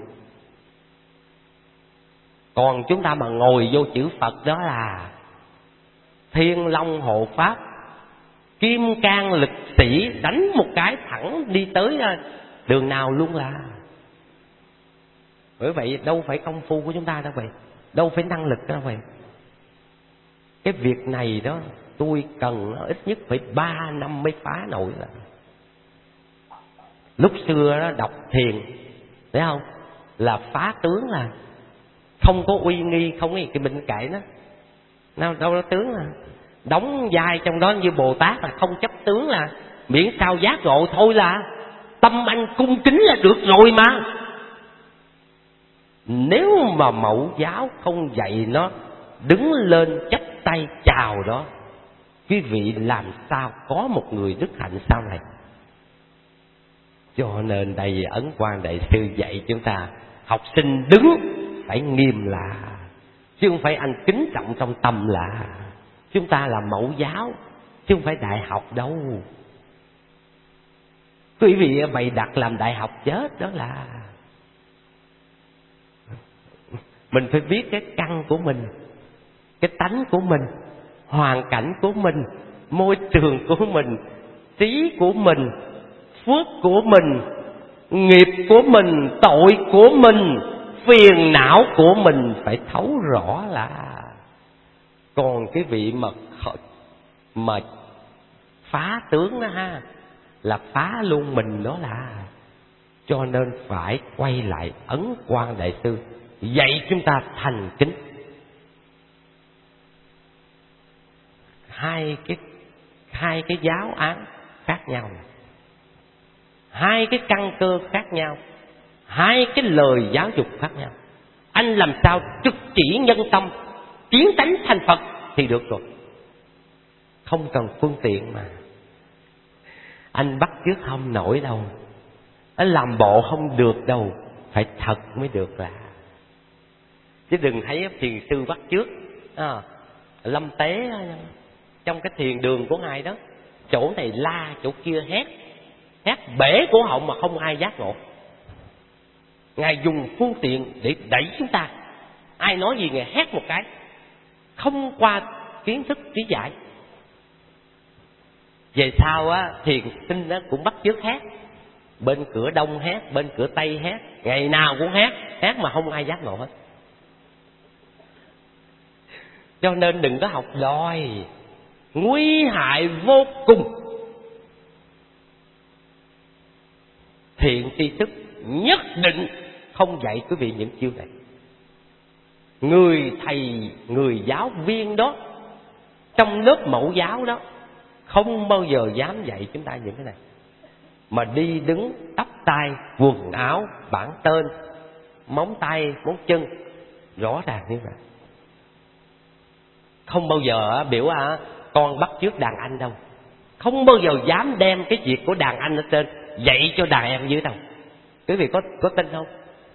Còn chúng ta mà ngồi vô chữ Phật đó là Thiên Long hộ pháp, kim cang lực sĩ, đánh một cái thẳng đi tới đường nào luôn là. Bởi vậy đâu phải công phu của chúng ta đâu vậy, đâu phải năng lực đâu vậy. Cái việc này đó tôi cần ít nhất phải ba năm mới phá nổi là. Lúc xưa đó đọc thiền, thấy không, là phá tướng là không có uy nghi, không có gì cái bệnh kệ nó. Nào đâu có tướng là đóng vai trong đó như Bồ Tát là không chấp tướng là miễn sao giác ngộ thôi là. Tâm tâm anh cung kính là được rồi mà. Nếu mà mẫu giáo không dạy nó đứng lên chắp tay chào đó, quý vị làm sao có một người đức hạnh sau này. Cho nên đây Ấn Quang Đại Sư dạy chúng ta học sinh đứng phải nghiêm là, chứ không phải anh kính trọng trong tâm là. Chúng ta là mẫu giáo chứ không phải đại học đâu. Quý vị bày đặt làm đại học chết đó là. Mình phải biết cái căn của mình, cái tánh của mình, hoàn cảnh của mình, môi trường của mình, trí của mình, phước của mình, nghiệp của mình, tội của mình, phiền não của mình phải thấu rõ là. Còn cái vị mà mà phá tướng đó ha, là phá luôn mình đó là. Cho nên phải quay lại Ấn Quang Đại Sư dạy chúng ta thành kính. Hai cái hai cái giáo án khác nhau, hai cái căn cơ khác nhau, hai cái lời giáo dục khác nhau. Anh làm sao trực chỉ nhân tâm, tiến tánh thành Phật thì được rồi. Không cần phương tiện mà. Anh bắt chước không nổi đâu, anh làm bộ không được đâu, phải thật mới được là. Chứ đừng thấy thiền sư bắt chước à, lâm tế trong cái thiền đường của ngài đó, chỗ này la, chỗ kia hét, hét bể cổ họng mà không ai giác ngộ. Ngài dùng phương tiện để đẩy chúng ta, ai nói gì ngài hét một cái, không qua kiến thức trí giải. Về sau á, thiền sinh á cũng bắt chước hét, bên cửa đông hét, bên cửa tây hét, ngày nào cũng hét, hét mà không ai giác ngộ hết. Cho nên đừng có học đòi, nguy hại vô cùng. Thiện tri thức nhất định không dạy quý vị những chiêu này. Người thầy, người giáo viên đó, trong lớp mẫu giáo đó, không bao giờ dám dạy chúng ta những cái này. Mà đi đứng, tóc tai, quần áo, bản tên, móng tay, móng chân, rõ ràng như vậy. Không bao giờ biểu à, con bắt chước đàn anh đâu. Không bao giờ dám đem cái việc của đàn anh ở trên dạy cho đàn em dưới đâu. Quý vị có, có tin không?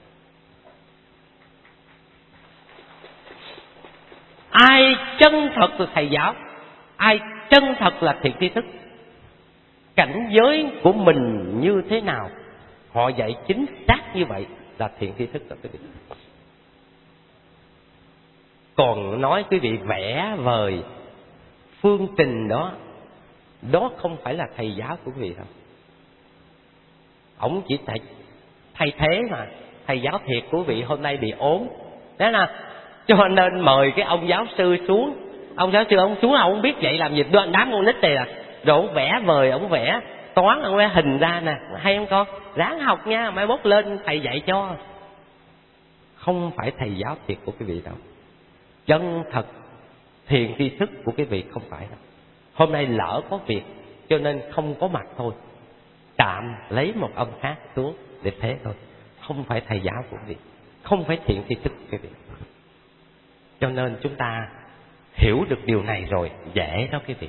Ai chân thật là thầy giáo, ai chân thật là thiện tri thức, cảnh giới của mình như thế nào, họ dạy chính xác như vậy là thiện tri thức đó quý vị. Còn nói quý vị vẽ vời phương trình đó, đó không phải là thầy giáo của quý vị đâu. Ông chỉ thầy, thay thế mà. Thầy giáo thiệt của quý vị hôm nay bị ốm, đó là cho nên mời cái ông giáo sư xuống. Ông giáo sư ông xuống, ông không biết vậy làm gì, đám con nít này à. Rồi ông vẽ vời, ông vẽ toán, ông vẽ hình ra nè, hay không con, ráng học nha, mai mốt lên thầy dạy cho. Không phải thầy giáo thiệt của quý vị đâu. Chân thật thiện tri thức của quý vị không phải đâu. Hôm nay lỡ có việc cho nên không có mặt thôi, tạm lấy một ông khác xuống để thế thôi. Không phải thầy giáo của quý vị, không phải thiện tri thức của quý vị. Cho nên chúng ta hiểu được điều này rồi, dễ đó quý vị.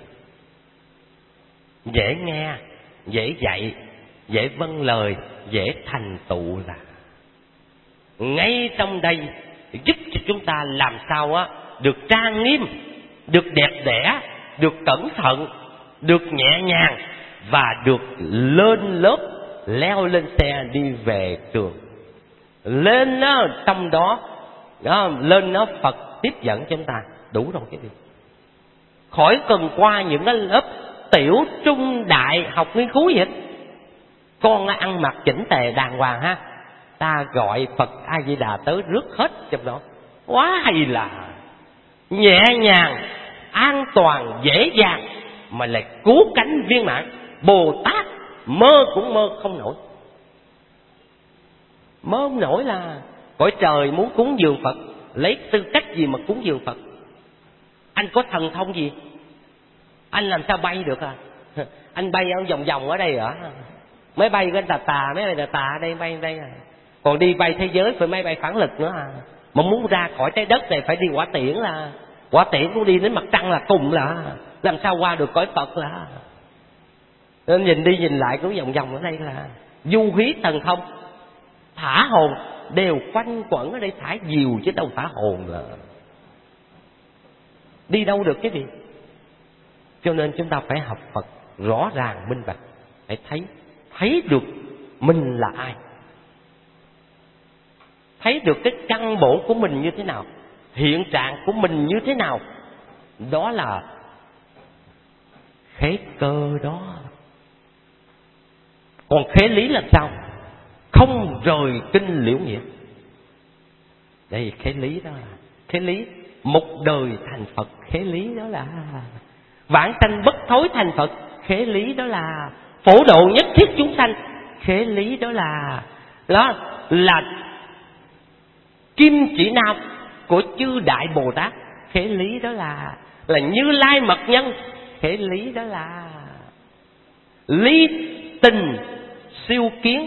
Dễ nghe, dễ dạy, dễ vâng lời, dễ thành tựu là. Ngay trong đây giúp cho chúng ta làm sao á được trang nghiêm, được đẹp đẽ, được cẩn thận, được nhẹ nhàng và được lên lớp, leo lên xe đi về trường. Lên đó, trong đó, đó lên đó Phật tiếp dẫn chúng ta, đủ rồi cái gì. Khỏi cần qua những cái lớp tiểu trung đại học nghiên cứu gì hết. Con ăn mặc chỉnh tề đàng hoàng ha, ta gọi Phật A Di Đà tới rước hết trong đó. Quá hay là nhẹ nhàng, an toàn, dễ dàng mà lại cứu cánh viên mãn. Bồ Tát mơ cũng mơ không nổi. Mơ không nổi là cõi trời muốn cúng dường Phật, lấy tư cách gì mà cúng dường Phật? Anh có thần thông gì? Anh làm sao bay được à? Anh bay ở vòng vòng ở đây hả? Máy bay cái tà tà, máy bay tà tà ở đây bay đây à. Còn đi bay thế giới phải máy bay phản lực nữa à. Mà muốn ra khỏi trái đất này phải đi hỏa tiễn là, hỏa tiễn cũng đi đến mặt trăng là cùng là, làm sao qua được cõi Phật là. Nên nhìn đi nhìn lại cứ vòng vòng ở đây là du hí thần thông, thả hồn đều quanh quẩn ở đây, thả diều chứ đâu thả hồn là. Đi đâu được cái gì. Cho nên chúng ta phải học Phật rõ ràng minh bạch, phải thấy thấy được mình là ai, thấy được cái căn bổn của mình như thế nào, hiện trạng của mình như thế nào. Đó là khế cơ đó. Còn khế lý là sao? Không rời kinh liễu nghĩa. Đây khế lý đó là khế lý, một đời thành Phật, khế lý đó là vãng sanh bất thối thành Phật, khế lý đó là phổ độ nhất thiết chúng sanh, khế lý đó là đó là kim chỉ nam của chư đại Bồ Tát, khế lý đó là là Như Lai mật nhân, khế lý đó là ly tình siêu kiến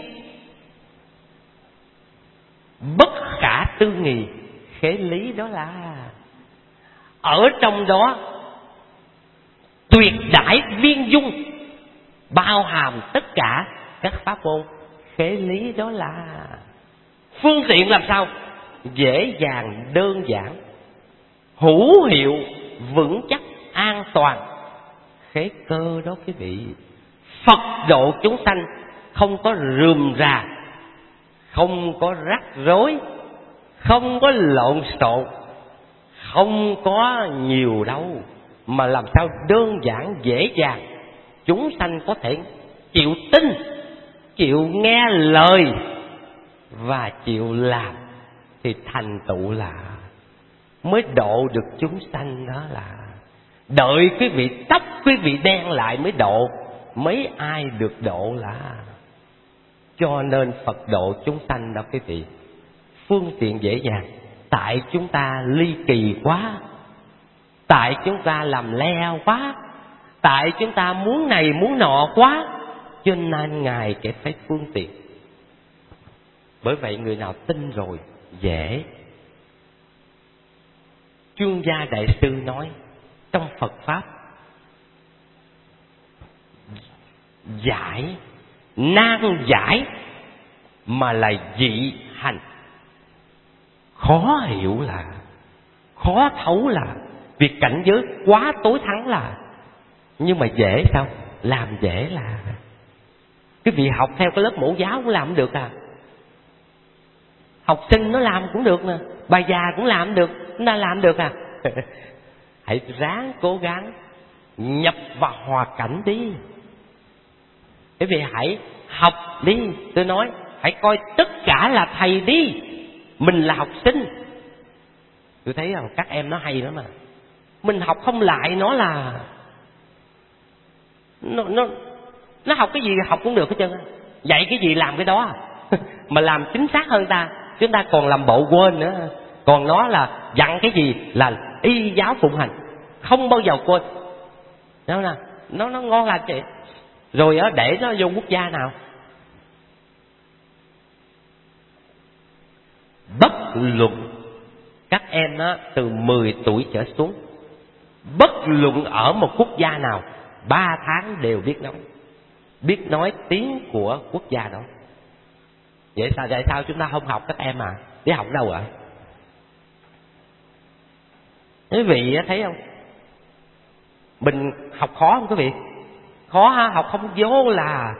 bất khả tư nghì, khế lý đó là ở trong đó tuyệt đại viên dung, bao hàm tất cả các pháp môn, khế lý đó là phương tiện làm sao? Dễ dàng đơn giản, hữu hiệu vững chắc an toàn, khế cơ đó quý vị. Phật độ chúng sanh không có rườm rà, không có rắc rối, không có lộn xộn, không có nhiều đâu, mà làm sao đơn giản dễ dàng. Chúng sanh có thể chịu tin, chịu nghe lời và chịu làm thì thành tựu là mới độ được chúng sanh. Đó là đợi quý vị tóc quý vị đen lại mới độ, mấy ai được độ là. Cho nên Phật độ chúng sanh đó quý vị, phương tiện dễ dàng. Tại chúng ta ly kỳ quá, tại chúng ta làm le quá, tại chúng ta muốn này muốn nọ quá, cho nên Ngài kể phải phương tiện. Bởi vậy người nào tin rồi dễ. Chương Gia Đại Sư nói trong Phật Pháp, giải nan giải mà là dị hành, khó hiểu là, khó thấu là, việc cảnh giới quá tối thắng là. Nhưng mà dễ sao? Làm dễ là. Cái vị học theo cái lớp mẫu giáo cũng làm được à. Học sinh nó làm cũng được nè, bà già cũng làm được, nó làm được à. Hãy ráng cố gắng nhập vào hòa cảnh đi. Cái vị hãy học đi. Tôi nói hãy coi tất cả là thầy đi, mình là học sinh. Tôi thấy rằng các em nó hay lắm mà. Mình học không lại nó là Nó, nó, nó học cái gì học cũng được hết trơn. Dạy cái gì làm cái đó. Mà làm chính xác hơn ta. Chúng ta còn làm bộ quên nữa. Còn nó là dặn cái gì là y giáo phụng hành, không bao giờ quên. Đó là Nó, nó ngon lành chị. Rồi đó, để nó vô quốc gia nào. Bất luận các em đó, từ mười tuổi trở xuống, bất luận ở một quốc gia nào, ba tháng đều biết nói, biết nói tiếng của quốc gia đó. Vậy sao, vậy sao chúng ta không học các em à? Đi học đâu ạ? Quý vị thấy không? Mình học khó không quý vị? Khó ha, học không vô là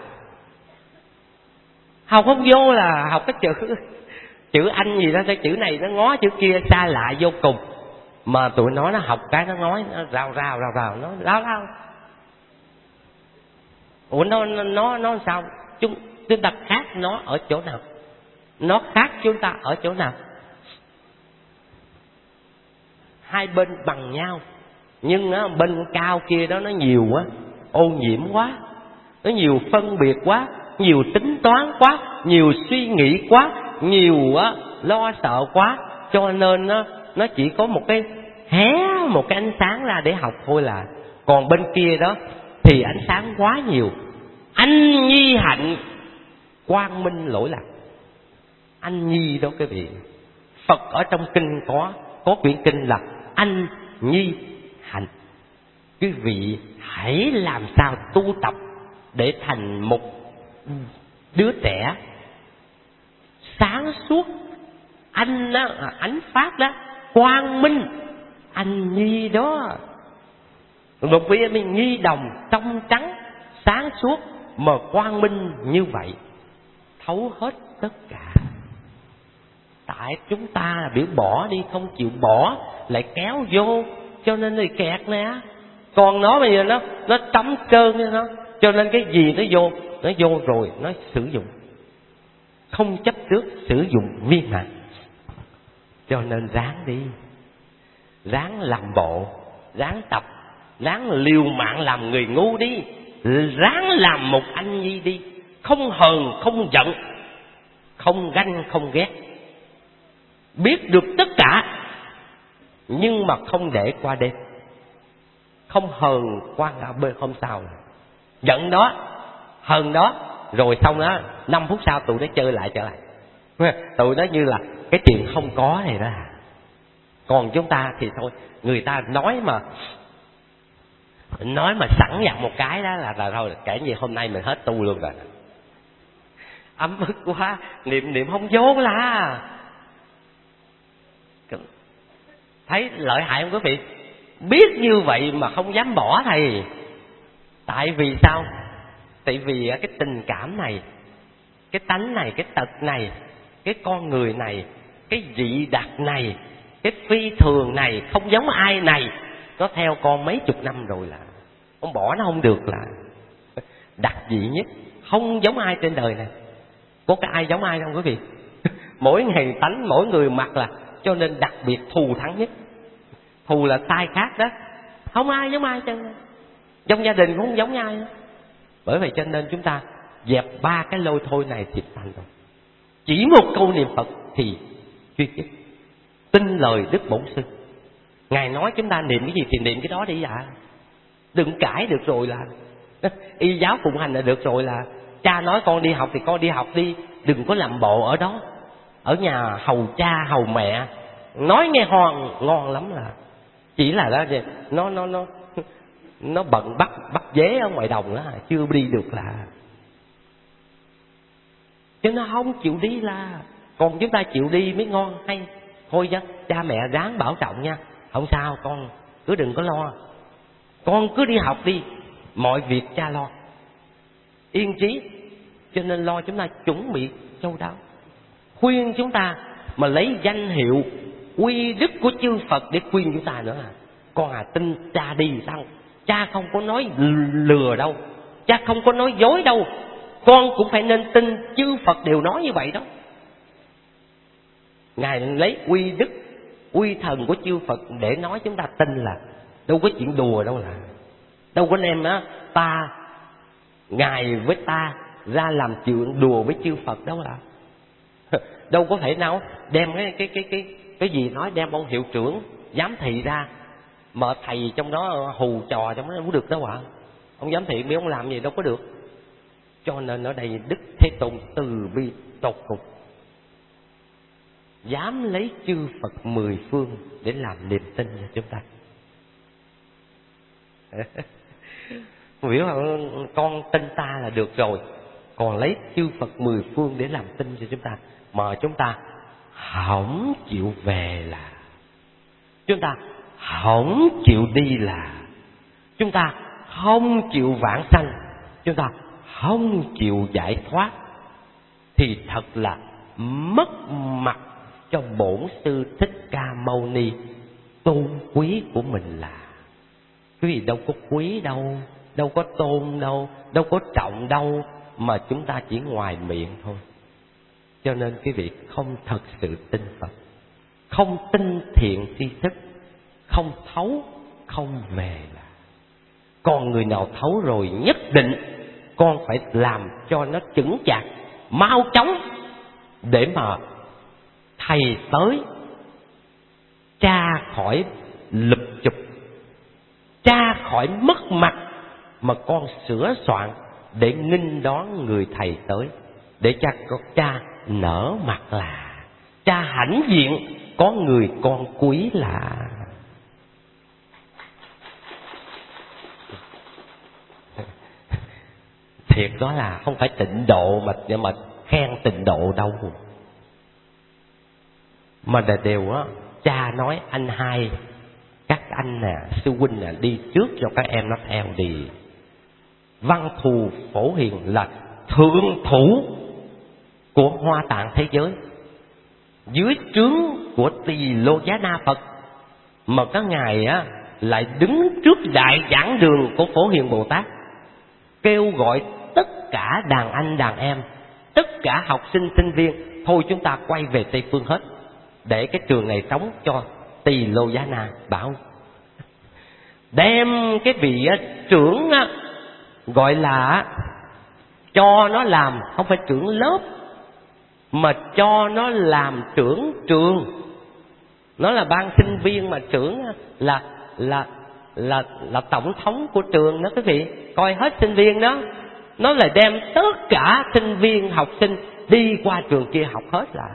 học không vô là học cái chữ chữ Anh gì đó, cái chữ này nó ngó chữ kia xa lạ vô cùng. Mà tụi nó nó học cái nó nói nó rào rào rào rào nó láo láo. Ủa nó nó nó sao? Chúng chúng ta khác nó ở chỗ nào? Nó khác chúng ta ở chỗ nào? Hai bên bằng nhau, nhưng á, bên cao kia đó nó nhiều quá, ô nhiễm quá, nó nhiều phân biệt quá, nhiều tính toán quá, nhiều suy nghĩ quá, nhiều á, lo sợ quá, cho nên nó nó chỉ có một cái hé một cái ánh sáng ra để học thôi là. Còn bên kia đó thì ánh sáng quá nhiều. Anh nhi hạnh quang minh lỗi lạc. Anh nhi đó quý vị. Phật ở trong kinh có có quyển kinh là anh nhi hạnh. Quý vị hãy làm sao tu tập để thành một đứa trẻ sáng suốt, anh đó, ánh phát đó, quang minh, anh nhi đó. Một vị mình nhi đồng trong trắng, sáng suốt mà quang minh như vậy, thấu hết tất cả. Tại chúng ta biểu bỏ đi, không chịu bỏ, lại kéo vô, cho nên nó kẹt nè. Còn nó bây giờ nó nó trống trơn với nó, cho nên cái gì nó vô, nó vô rồi nó sử dụng, không chấp trước, sử dụng viên mãn. Cho nên ráng đi, ráng làm bộ, ráng tập, ráng liều mạng làm người ngu đi, ráng làm một anh nhi đi, không hờn, không giận, không ganh, không ghét, biết được tất cả nhưng mà không để qua đêm, không hờn qua ngã bên hôm sau, giận đó, hờn đó, rồi xong đó năm phút sau tụi nó chơi lại trở lại, tụi nó như là cái chuyện không có này đó. Còn chúng ta thì thôi, người ta nói mà nói mà sẵn dặn một cái đó là là thôi, kể như hôm nay mình hết tu luôn rồi. Ấm ức quá, niệm niệm không vô là thấy lợi hại không quý vị? Biết như vậy mà không dám bỏ thầy. Tại vì sao? Tại vì cái tình cảm này, cái tánh này, cái tật này, cái con người này, cái dị đặc này, cái phi thường này, không giống ai này, nó theo con mấy chục năm rồi là không bỏ nó không được, là đặc dị nhất, không giống ai trên đời này. Có cái ai giống ai không quý vị? Mỗi ngày tánh mỗi người mặc là, cho nên đặc biệt thù thắng nhất. Thù là sai khác đó, không ai giống ai chân, trong gia đình cũng không giống ai đó. Bởi vậy cho nên chúng ta dẹp ba cái lôi thôi này thì thành rồi. Chỉ một câu niệm Phật thì chuyên nhất, tin lời Đức Bổn Sư. Ngài nói chúng ta niệm cái gì thì niệm cái đó đi ạ. À. Đừng cãi được rồi là y giáo phụng hành là được rồi, là cha nói con đi học thì con đi học đi, đừng có làm bộ ở đó, ở nhà hầu cha hầu mẹ, nói nghe hoang ngon lắm là chỉ là đó nó nó nó nó bận bắt bắt dế ở ngoài đồng đó, chưa đi được là, chứ nó không chịu đi là. Còn chúng ta chịu đi mới ngon hay. Thôi chứ cha mẹ ráng bảo trọng nha, không sao con cứ đừng có lo, con cứ đi học đi, mọi việc cha lo, yên trí. Cho nên lo chúng ta chuẩn bị châu đáo, khuyên chúng ta mà lấy danh hiệu uy đức của chư Phật để khuyên chúng ta nữa là con à, tin cha đi sao, cha không có nói lừa đâu, cha không có nói dối đâu, con cũng phải nên tin chư Phật đều nói như vậy đó. Ngài lấy uy đức uy thần của chư Phật để nói chúng ta tin, là đâu có chuyện đùa đâu, là đâu có đem á ta Ngài với ta ra làm chuyện đùa với chư Phật đâu, là đâu có thể nào đem cái cái cái cái cái gì nói đem ông hiệu trưởng giám thị ra mà thầy trong đó hù trò trong đó không được đâu ạ. À. Ông giám thị mấy ông làm gì đâu có được. Cho nên ở đây Đức Thế Tôn từ bi tột cùng, dám lấy chư Phật mười phương để làm niềm tin cho chúng ta. Hiểu không? Con tin ta là được rồi, còn lấy chư Phật mười phương để làm tin cho chúng ta, mà chúng ta không chịu về là, chúng ta không chịu đi là, chúng ta không chịu vãng sanh, chúng ta không chịu giải thoát, thì thật là mất mặt cho Bổn Sư Thích Ca Mâu Ni tôn quý của mình là. Quý vị đâu có quý đâu, đâu có tôn đâu, đâu có trọng đâu, mà chúng ta chỉ ngoài miệng thôi. Cho nên quý vị không thật sự tin Phật, không tin thiện tri thức, không thấu, không về là. Còn người nào thấu rồi nhất định con phải làm cho nó chững chạc, mau chóng, để mà thầy tới tra khỏi lụp chụp, tra khỏi mất mặt, mà con sửa soạn để nghênh đón người thầy tới. để cho cha nở mặt là, cha hãnh diện có người con quý là. Thiệt đó là không phải tịnh độ mà mà khen tịnh độ đâu, mà là đều á cha nói anh hai, các anh nè, sư huynh nè, đi trước cho các em nó theo đi. Văn Thù Phổ Hiền là thượng thủ của Hoa Tạng thế giới, dưới trướng của Tỳ Lô Giá Na Phật, mà các ngài á lại đứng trước đại giảng đường của Phổ Hiền Bồ Tát, kêu gọi tất cả đàn anh đàn em, tất cả học sinh sinh viên, thôi chúng ta quay về Tây Phương hết, để cái trường này trống cho Tỳ Lô Giá Na. Bảo đem cái vị trưởng á, gọi là cho nó làm, không phải trưởng lớp, mà cho nó làm trưởng trường. Nó là ban sinh viên, mà trưởng là là là là tổng thống của trường đó quý vị, coi hết sinh viên đó. Nó là đem tất cả sinh viên học sinh đi qua trường kia học hết là.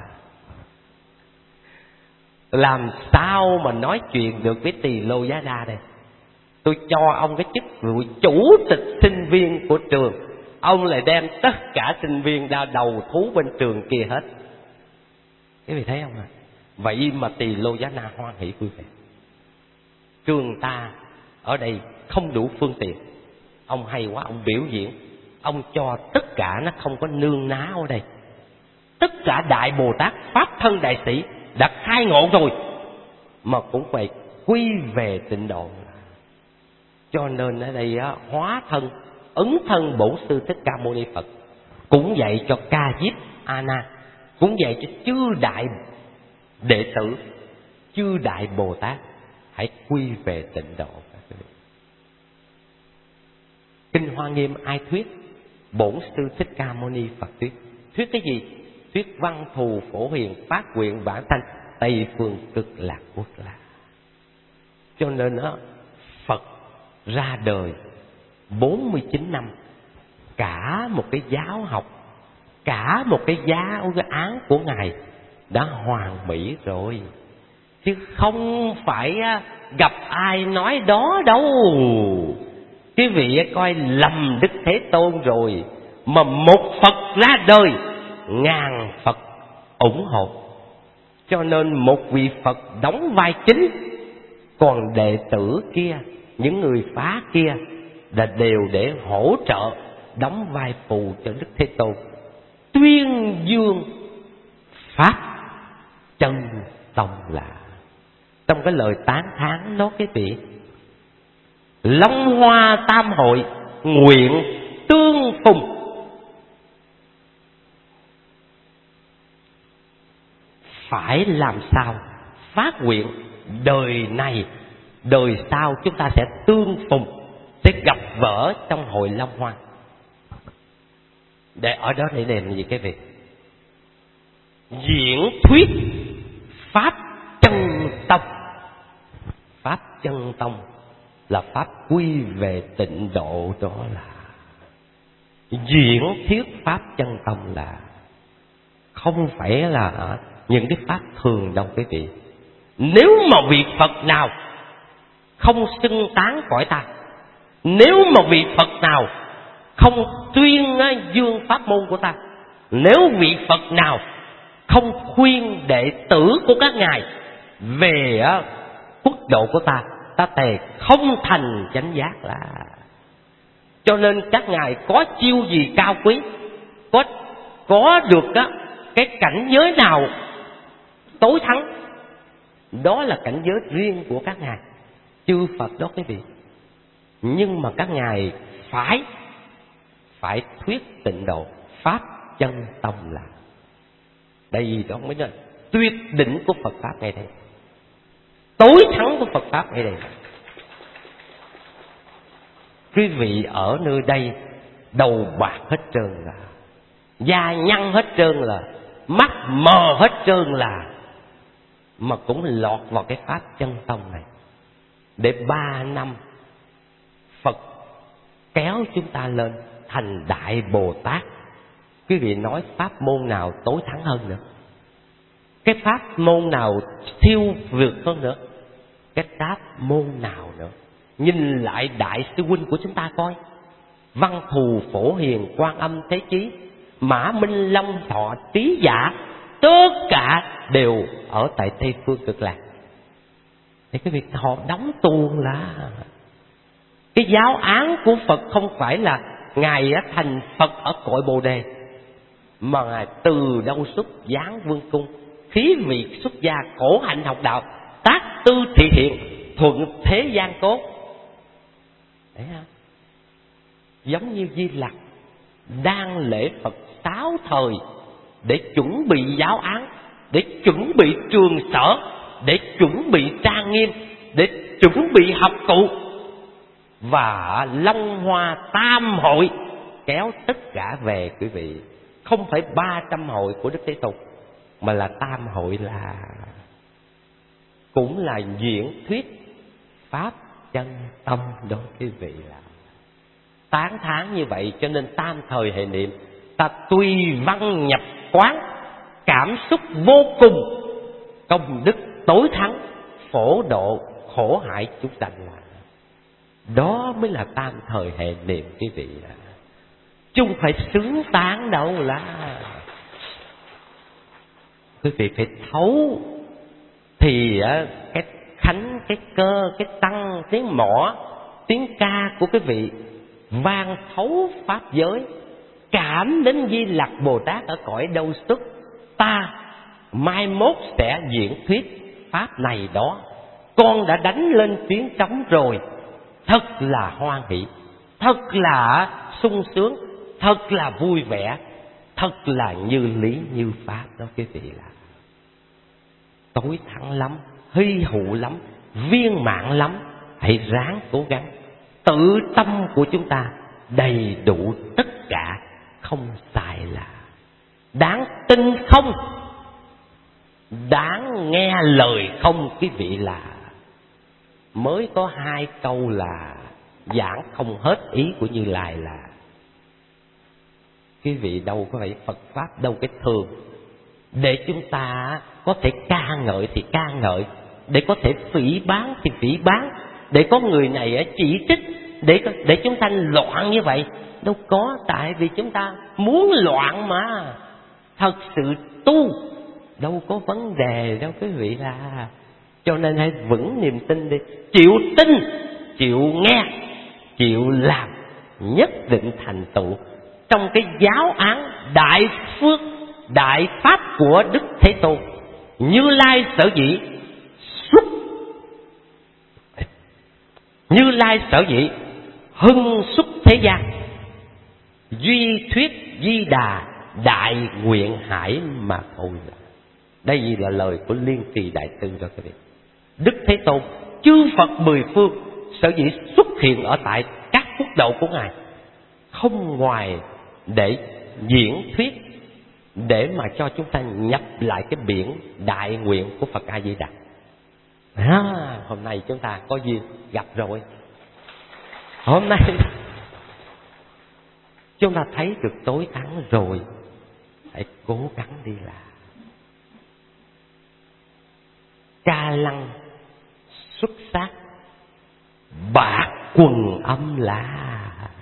Làm sao mà nói chuyện được với Tỳ Lô Giá Na đây? Tôi cho ông cái chức vụ chủ tịch sinh viên của trường, ông lại đem tất cả sinh viên ra đầu thú bên trường kia hết. Quý vị thấy không ạ? Vậy mà Tỳ Lô Giá Na hoan hỷ quý vị. Trường ta ở đây không đủ phương tiện, ông hay quá, ông biểu diễn, ông cho tất cả nó không có nương ná ở đây. Tất cả Đại Bồ Tát Pháp thân đại sĩ đã khai ngộ rồi, mà cũng phải quy về tịnh độ. Cho nên ở đây á, hóa thân ứng thân Bổn Sư Thích Ca Mâu Ni Phật cũng dạy cho Ca Diếp A Na, cũng dạy cho chư đại đệ tử, chư đại Bồ Tát hãy quy về tịnh độ. Kinh Hoa Nghiêm ai thuyết? Bổn Sư Thích Ca Mâu Ni Phật thuyết. Thuyết cái gì? Thuyết Văn Thù Phổ Hiền phát nguyện vãng sanh Tây Phương Cực Lạc Quốc là. Cho nên đó, Phật ra đời bốn mươi chín năm, cả một cái giáo học, cả một cái giá cái án của Ngài đã hoàn mỹ rồi, chứ không phải gặp ai nói đó đâu. Quý vị coi lầm Đức Thế Tôn rồi, mà một Phật ra đời, ngàn Phật ủng hộ. Cho nên một vị Phật đóng vai chính, còn đệ tử kia, những người phá kia là đều để hỗ trợ, đóng vai phụ cho Đức Thế Tôn tuyên dương Pháp chân tông là. Trong cái lời tán thán đó quý vị, Long Hoa Tam Hội nguyện tương phùng, phải làm sao phát nguyện đời này đời sau chúng ta sẽ tương phùng, sẽ gặp gỡ trong hội Long Hoa. Để ở đó để làm gì cái việc diễn thuyết Pháp chân tông. Pháp chân tông là Pháp quy về tịnh độ, đó là diễn thuyết Pháp chân tông, là không phải là những cái Pháp thường đâu quý vị. Nếu mà vị Phật nào không xưng tán cõi ta, nếu mà vị Phật nào không tuyên dương pháp môn của ta, nếu vị Phật nào không khuyên đệ tử của các ngài về quốc độ của ta, ta tề không thành chánh giác là. Cho nên các ngài có chiêu gì cao quý, có có được á cái cảnh giới nào tối thắng, đó là cảnh giới riêng của các ngài chư Phật đó quý vị. Nhưng mà các ngài phải phải thuyết tịnh độ Pháp chân tông là. Đây đó mới là tuyệt đỉnh của Phật Pháp ngay đây, tối thắng của Phật Pháp ngay đây. Quý vị ở nơi đây đầu bạc hết trơn là, da nhăn hết trơn là, mắt mờ hết trơn là, mà cũng lọt vào cái Pháp chân tông này. Để ba năm Phật kéo chúng ta lên thành Đại Bồ Tát, Quý vị nói pháp môn nào tối thắng hơn nữa? Cái pháp môn nào siêu vượt hơn nữa? Cái pháp môn nào nữa? Nhìn lại đại sư huynh của chúng ta coi. Văn Thù, Phổ Hiền, Quan Âm, Thế Chí, Mã Minh, Long Thọ, Trí Giả, tất cả đều ở tại Tây Phương Cực Lạc. Thì cái việc họ đóng tuồng là cái giáo án của Phật không phải là Ngài đã thành Phật ở cội Bồ Đề, mà Ngài từ đâu xuất giáng vương cung, khí vị xuất gia, khổ hạnh học đạo, tác tư thị hiện, thuận thế gian cốt. Đấy không? Giống như Di Lặc đang lễ Phật sáu thời để chuẩn bị giáo án, để chuẩn bị trường sở, để chuẩn bị trang nghiêm, để chuẩn bị học cụ, và Long Hoa Tam hội kéo tất cả về quý vị. Không phải ba trăm hội của Đức Thế Tôn, mà là tam hội, là cũng là diễn thuyết pháp chân tâm đó quý vị. Là tán thán như vậy, cho nên tam thời hệ niệm ta tùy văn nhập quán, cảm xúc vô cùng, công đức tối thắng, phổ độ khổ hại chúng sanh. Là đó mới là tam thời hệ niệm quý vị. Là chứ không phải xứng tán đâu. Là quý vị phải thấu thì cái khánh, cái cơ, cái tăng, tiếng mõ, tiếng ca của quý vị vang thấu pháp giới, cảm đến Di Lặc Bồ Tát ở cõi đâu xuất, ta mai mốt sẽ diễn thuyết pháp này đó. Con đã đánh lên tiếng trống rồi, thật là hoan hỷ, thật là sung sướng, thật là vui vẻ, thật là như lý như pháp đó quý vị. Là tối thắng lắm, hy hữu lắm, viên mãn lắm. Hãy ráng cố gắng. Tự tâm của chúng ta đầy đủ tất cả, không xài là đáng tin không, đáng nghe lời không quý vị. Là mới có hai câu là giảng không hết ý của Như Lai. Là quý vị đâu có phải Phật Pháp đâu cái thường, để chúng ta có thể ca ngợi thì ca ngợi, để có thể phỉ báng thì phỉ báng, để có người này chỉ trích, để để chúng ta loạn như vậy. Đâu có, tại vì chúng ta muốn loạn mà. Thật sự tu đâu có vấn đề đâu quý vị. Là cho nên hãy vững niềm tin đi, chịu tin, chịu nghe, chịu làm, nhất định thành tựu trong cái giáo án đại phước đại pháp của Đức Thế Tôn. Như Lai sở dĩ xuất, Như Lai sở dĩ hưng xuất thế gian, duy thuyết Di Đà đại nguyện hải mà thôi. Đây là lời của Liên Trì Đại Sư đó các vị. Đức Thế Tôn chư Phật mười phương sở dĩ xuất hiện ở tại các phúc độ của Ngài, không ngoài để diễn thuyết, để mà cho chúng ta nhập lại cái biển đại nguyện của Phật A Di Đà. À, hôm nay chúng ta có duyên gặp rồi. Hôm nay chúng ta thấy được tối thắng rồi, hãy cố gắng đi làm. Ca lăng xuất sắc, bạc quần âm là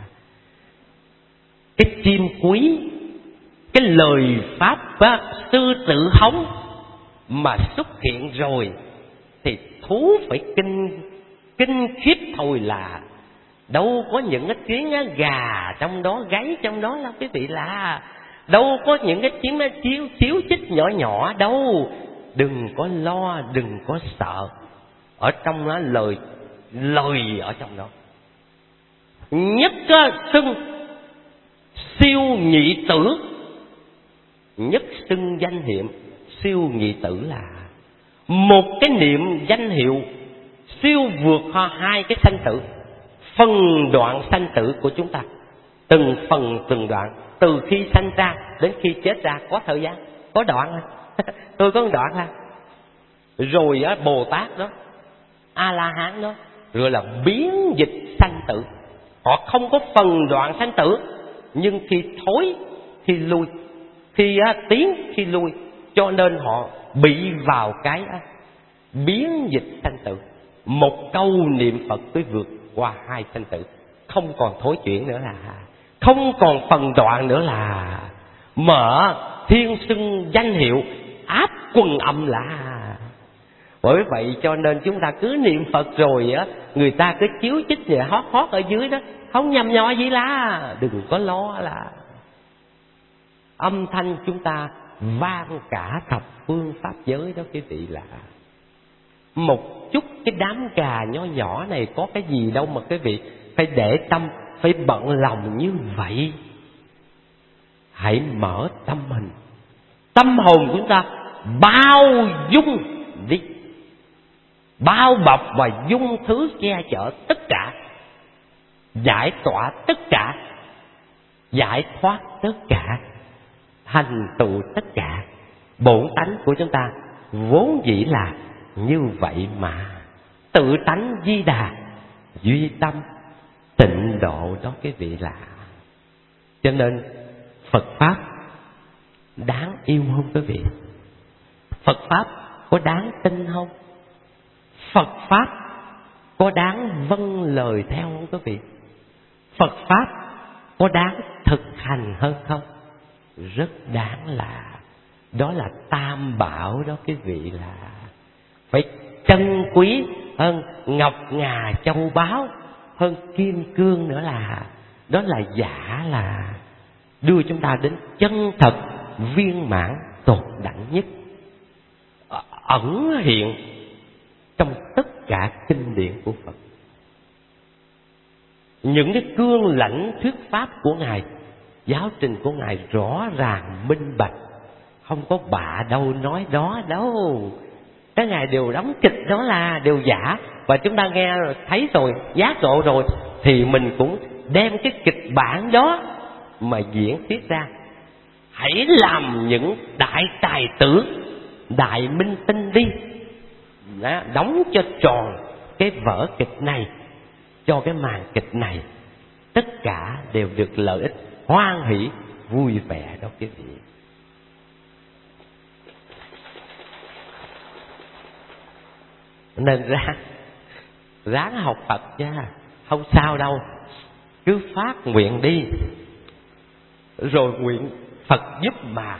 cái chim quý, cái lời pháp á, sư tử hống mà xuất hiện rồi thì thú phải kinh kinh khiếp thôi. Là đâu có những cái tiếng gà trong đó, gáy trong đó đâu quý vị. Là đâu có những cái tiếng chiếu chiếu chích nhỏ nhỏ đâu. Đừng có lo, đừng có sợ. Ở trong đó lời lời ở trong đó. Nhất xưng siêu nhị tử, nhất xưng danh hiệu siêu nhị tử là một cái niệm danh hiệu siêu vượt qua hai cái sanh tử, phân đoạn sanh tử của chúng ta, từng phần từng đoạn, từ khi sanh ra đến khi chết ra. Có thời gian, có đoạn à. Tôi có một đoạn ha. Rồi á, Bồ Tát đó, A La Hán đó, rồi là biến dịch sanh tử. Họ không có phần đoạn sanh tử, nhưng khi thối khi lui, khi á, tiến khi lui, cho nên họ bị vào cái á, biến dịch sanh tử. Một câu niệm Phật mới vượt qua hai sanh tử, không còn thối chuyển nữa là, không còn phần đoạn nữa là mở thiên xưng danh hiệu áp quần âm là. Bởi vậy cho nên chúng ta cứ niệm Phật rồi á, người ta cứ chiếu chích và hót hót ở dưới đó, không nhầm nhò gì lá, đừng có lo là. Âm thanh chúng ta vang cả thập phương pháp giới đó quý vị là. Một chút cái đám gà nho nhỏ này có cái gì đâu mà quý vị phải để tâm, phải bận lòng như vậy. Hãy mở tâm mình, tâm hồn chúng ta bao dung đi, bao bọc và dung thứ che chở tất cả, giải tỏa tất cả, giải thoát tất cả, thành tựu tất cả. Bổn tánh của chúng ta vốn dĩ là như vậy mà. Tự tánh Di Đà, duy tâm tịnh độ đó quý vị là. Cho nên Phật Pháp đáng yêu không quý vị? Phật Pháp có đáng tin không? Phật Pháp có đáng vâng lời theo không quý vị? Phật Pháp có đáng thực hành hơn không? Rất đáng là. Đó là tam bảo đó quý vị là. Phải trân quý hơn ngọc ngà châu báu, hơn kim cương nữa là. Đó là giả là đưa chúng ta đến chân thật viên mãn tột đẳng nhất, ẩn hiện trong tất cả kinh điển của Phật. Những cái cương lãnh thuyết pháp của Ngài, giáo trình của Ngài rõ ràng minh bạch, không có bạ đâu nói đó đâu. Các Ngài đều đóng kịch đó là đều giả, và chúng ta nghe rồi, thấy rồi, giác ngộ rồi, thì mình cũng đem cái kịch bản đó mà diễn thuyết ra. Hãy làm những đại tài tử, đại minh tinh đi, đó, đóng cho tròn cái vở kịch này, cho cái màn kịch này, tất cả đều được lợi ích, hoan hỷ, vui vẻ đó quý vị. Nên ra ráng học Phật nha, không sao đâu, cứ phát nguyện đi, rồi nguyện Phật giúp mà.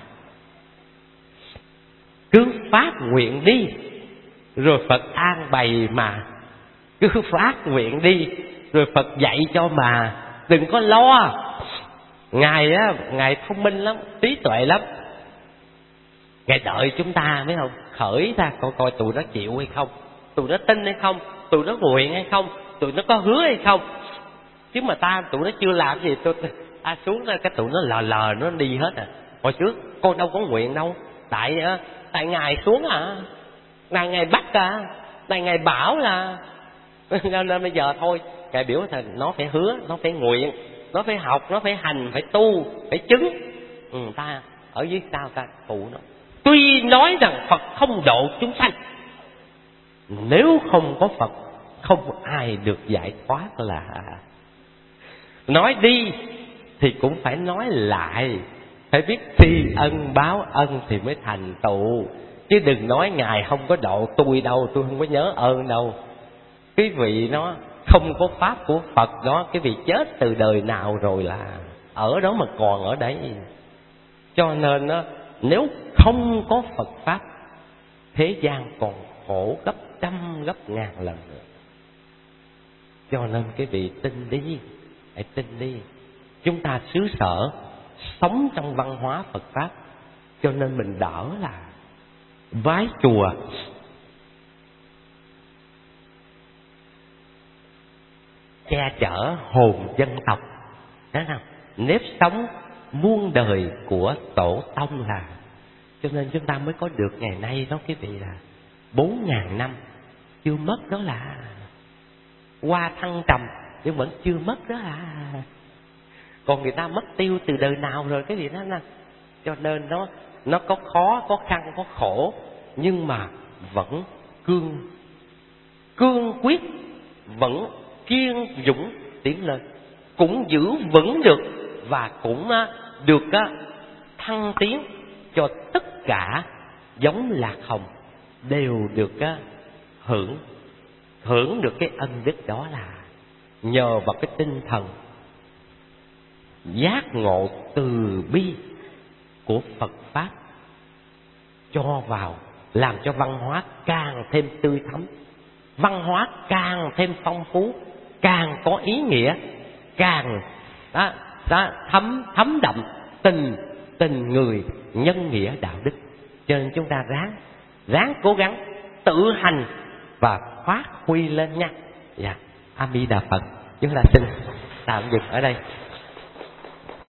Cứ phát nguyện đi, rồi Phật an bày mà. Cứ phát nguyện đi, rồi Phật dạy cho mà. Đừng có lo. Ngài á, Ngài thông minh lắm, trí tuệ lắm. Ngài đợi chúng ta biết không, khởi ra coi coi tụi nó chịu hay không, tụi nó tin hay không, tụi nó nguyện hay không, tụi nó có hứa hay không. Chứ mà ta tụi nó chưa làm gì, tôi ta xuống cái tụi nó lờ lờ nó đi hết à. Hồi trước con đâu có nguyện đâu, tại tại Ngài xuống à, là Ngài bắt à, tại Ngài bảo là nên bây giờ thôi. Ngài biểu thì nó phải hứa, nó phải nguyện, nó phải học, nó phải hành, phải tu, phải chứng. Ừ, ta ở dưới sao ta phụ nó. Tuy nói rằng Phật không độ chúng sanh, nếu không có Phật không ai được giải thoát là. Nói đi thì cũng phải nói lại, phải biết tri ân báo ân thì mới thành tựu. Chứ đừng nói Ngài không có độ tôi đâu, tôi không có nhớ ơn đâu. Cái vị nó không có pháp của Phật đó, cái vị chết từ đời nào rồi là ở đó mà còn ở đấy. Cho nên đó, nếu không có Phật pháp, thế gian còn khổ gấp trăm gấp ngàn lần nữa. Cho nên cái vị tin đi, hãy tin đi. Chúng ta xứ sở sống trong văn hóa Phật pháp, cho nên mình đỡ là vái chùa, che chở hồn dân tộc, thấy không? Nếp sống muôn đời của tổ tông là. Cho nên chúng ta mới có được ngày nay đó quý vị là bốn ngàn năm chưa mất đó là. Qua thăng trầm nhưng vẫn chưa mất đó là. Còn người ta mất tiêu từ đời nào rồi cái gì đó nè. Cho nên nó nó có khó, có khăn, có khổ, nhưng mà vẫn cương cương quyết, vẫn kiên dũng tiến lên, cũng giữ vững được và cũng được thăng tiến cho tất cả giống lạc hồng đều được á, hưởng hưởng được cái ân đức đó là nhờ vào cái tinh thần giác ngộ từ bi của Phật Pháp cho vào, làm cho văn hóa càng thêm tươi thắm, văn hóa càng thêm phong phú, càng có ý nghĩa, càng đó, đó, thấm thấm đậm tình tình người, nhân nghĩa đạo đức. Cho nên chúng ta ráng ráng cố gắng tự hành và phát huy lên nha. Dạ, A Di Đà Phật. Chúng ta xin tạm dừng ở đây.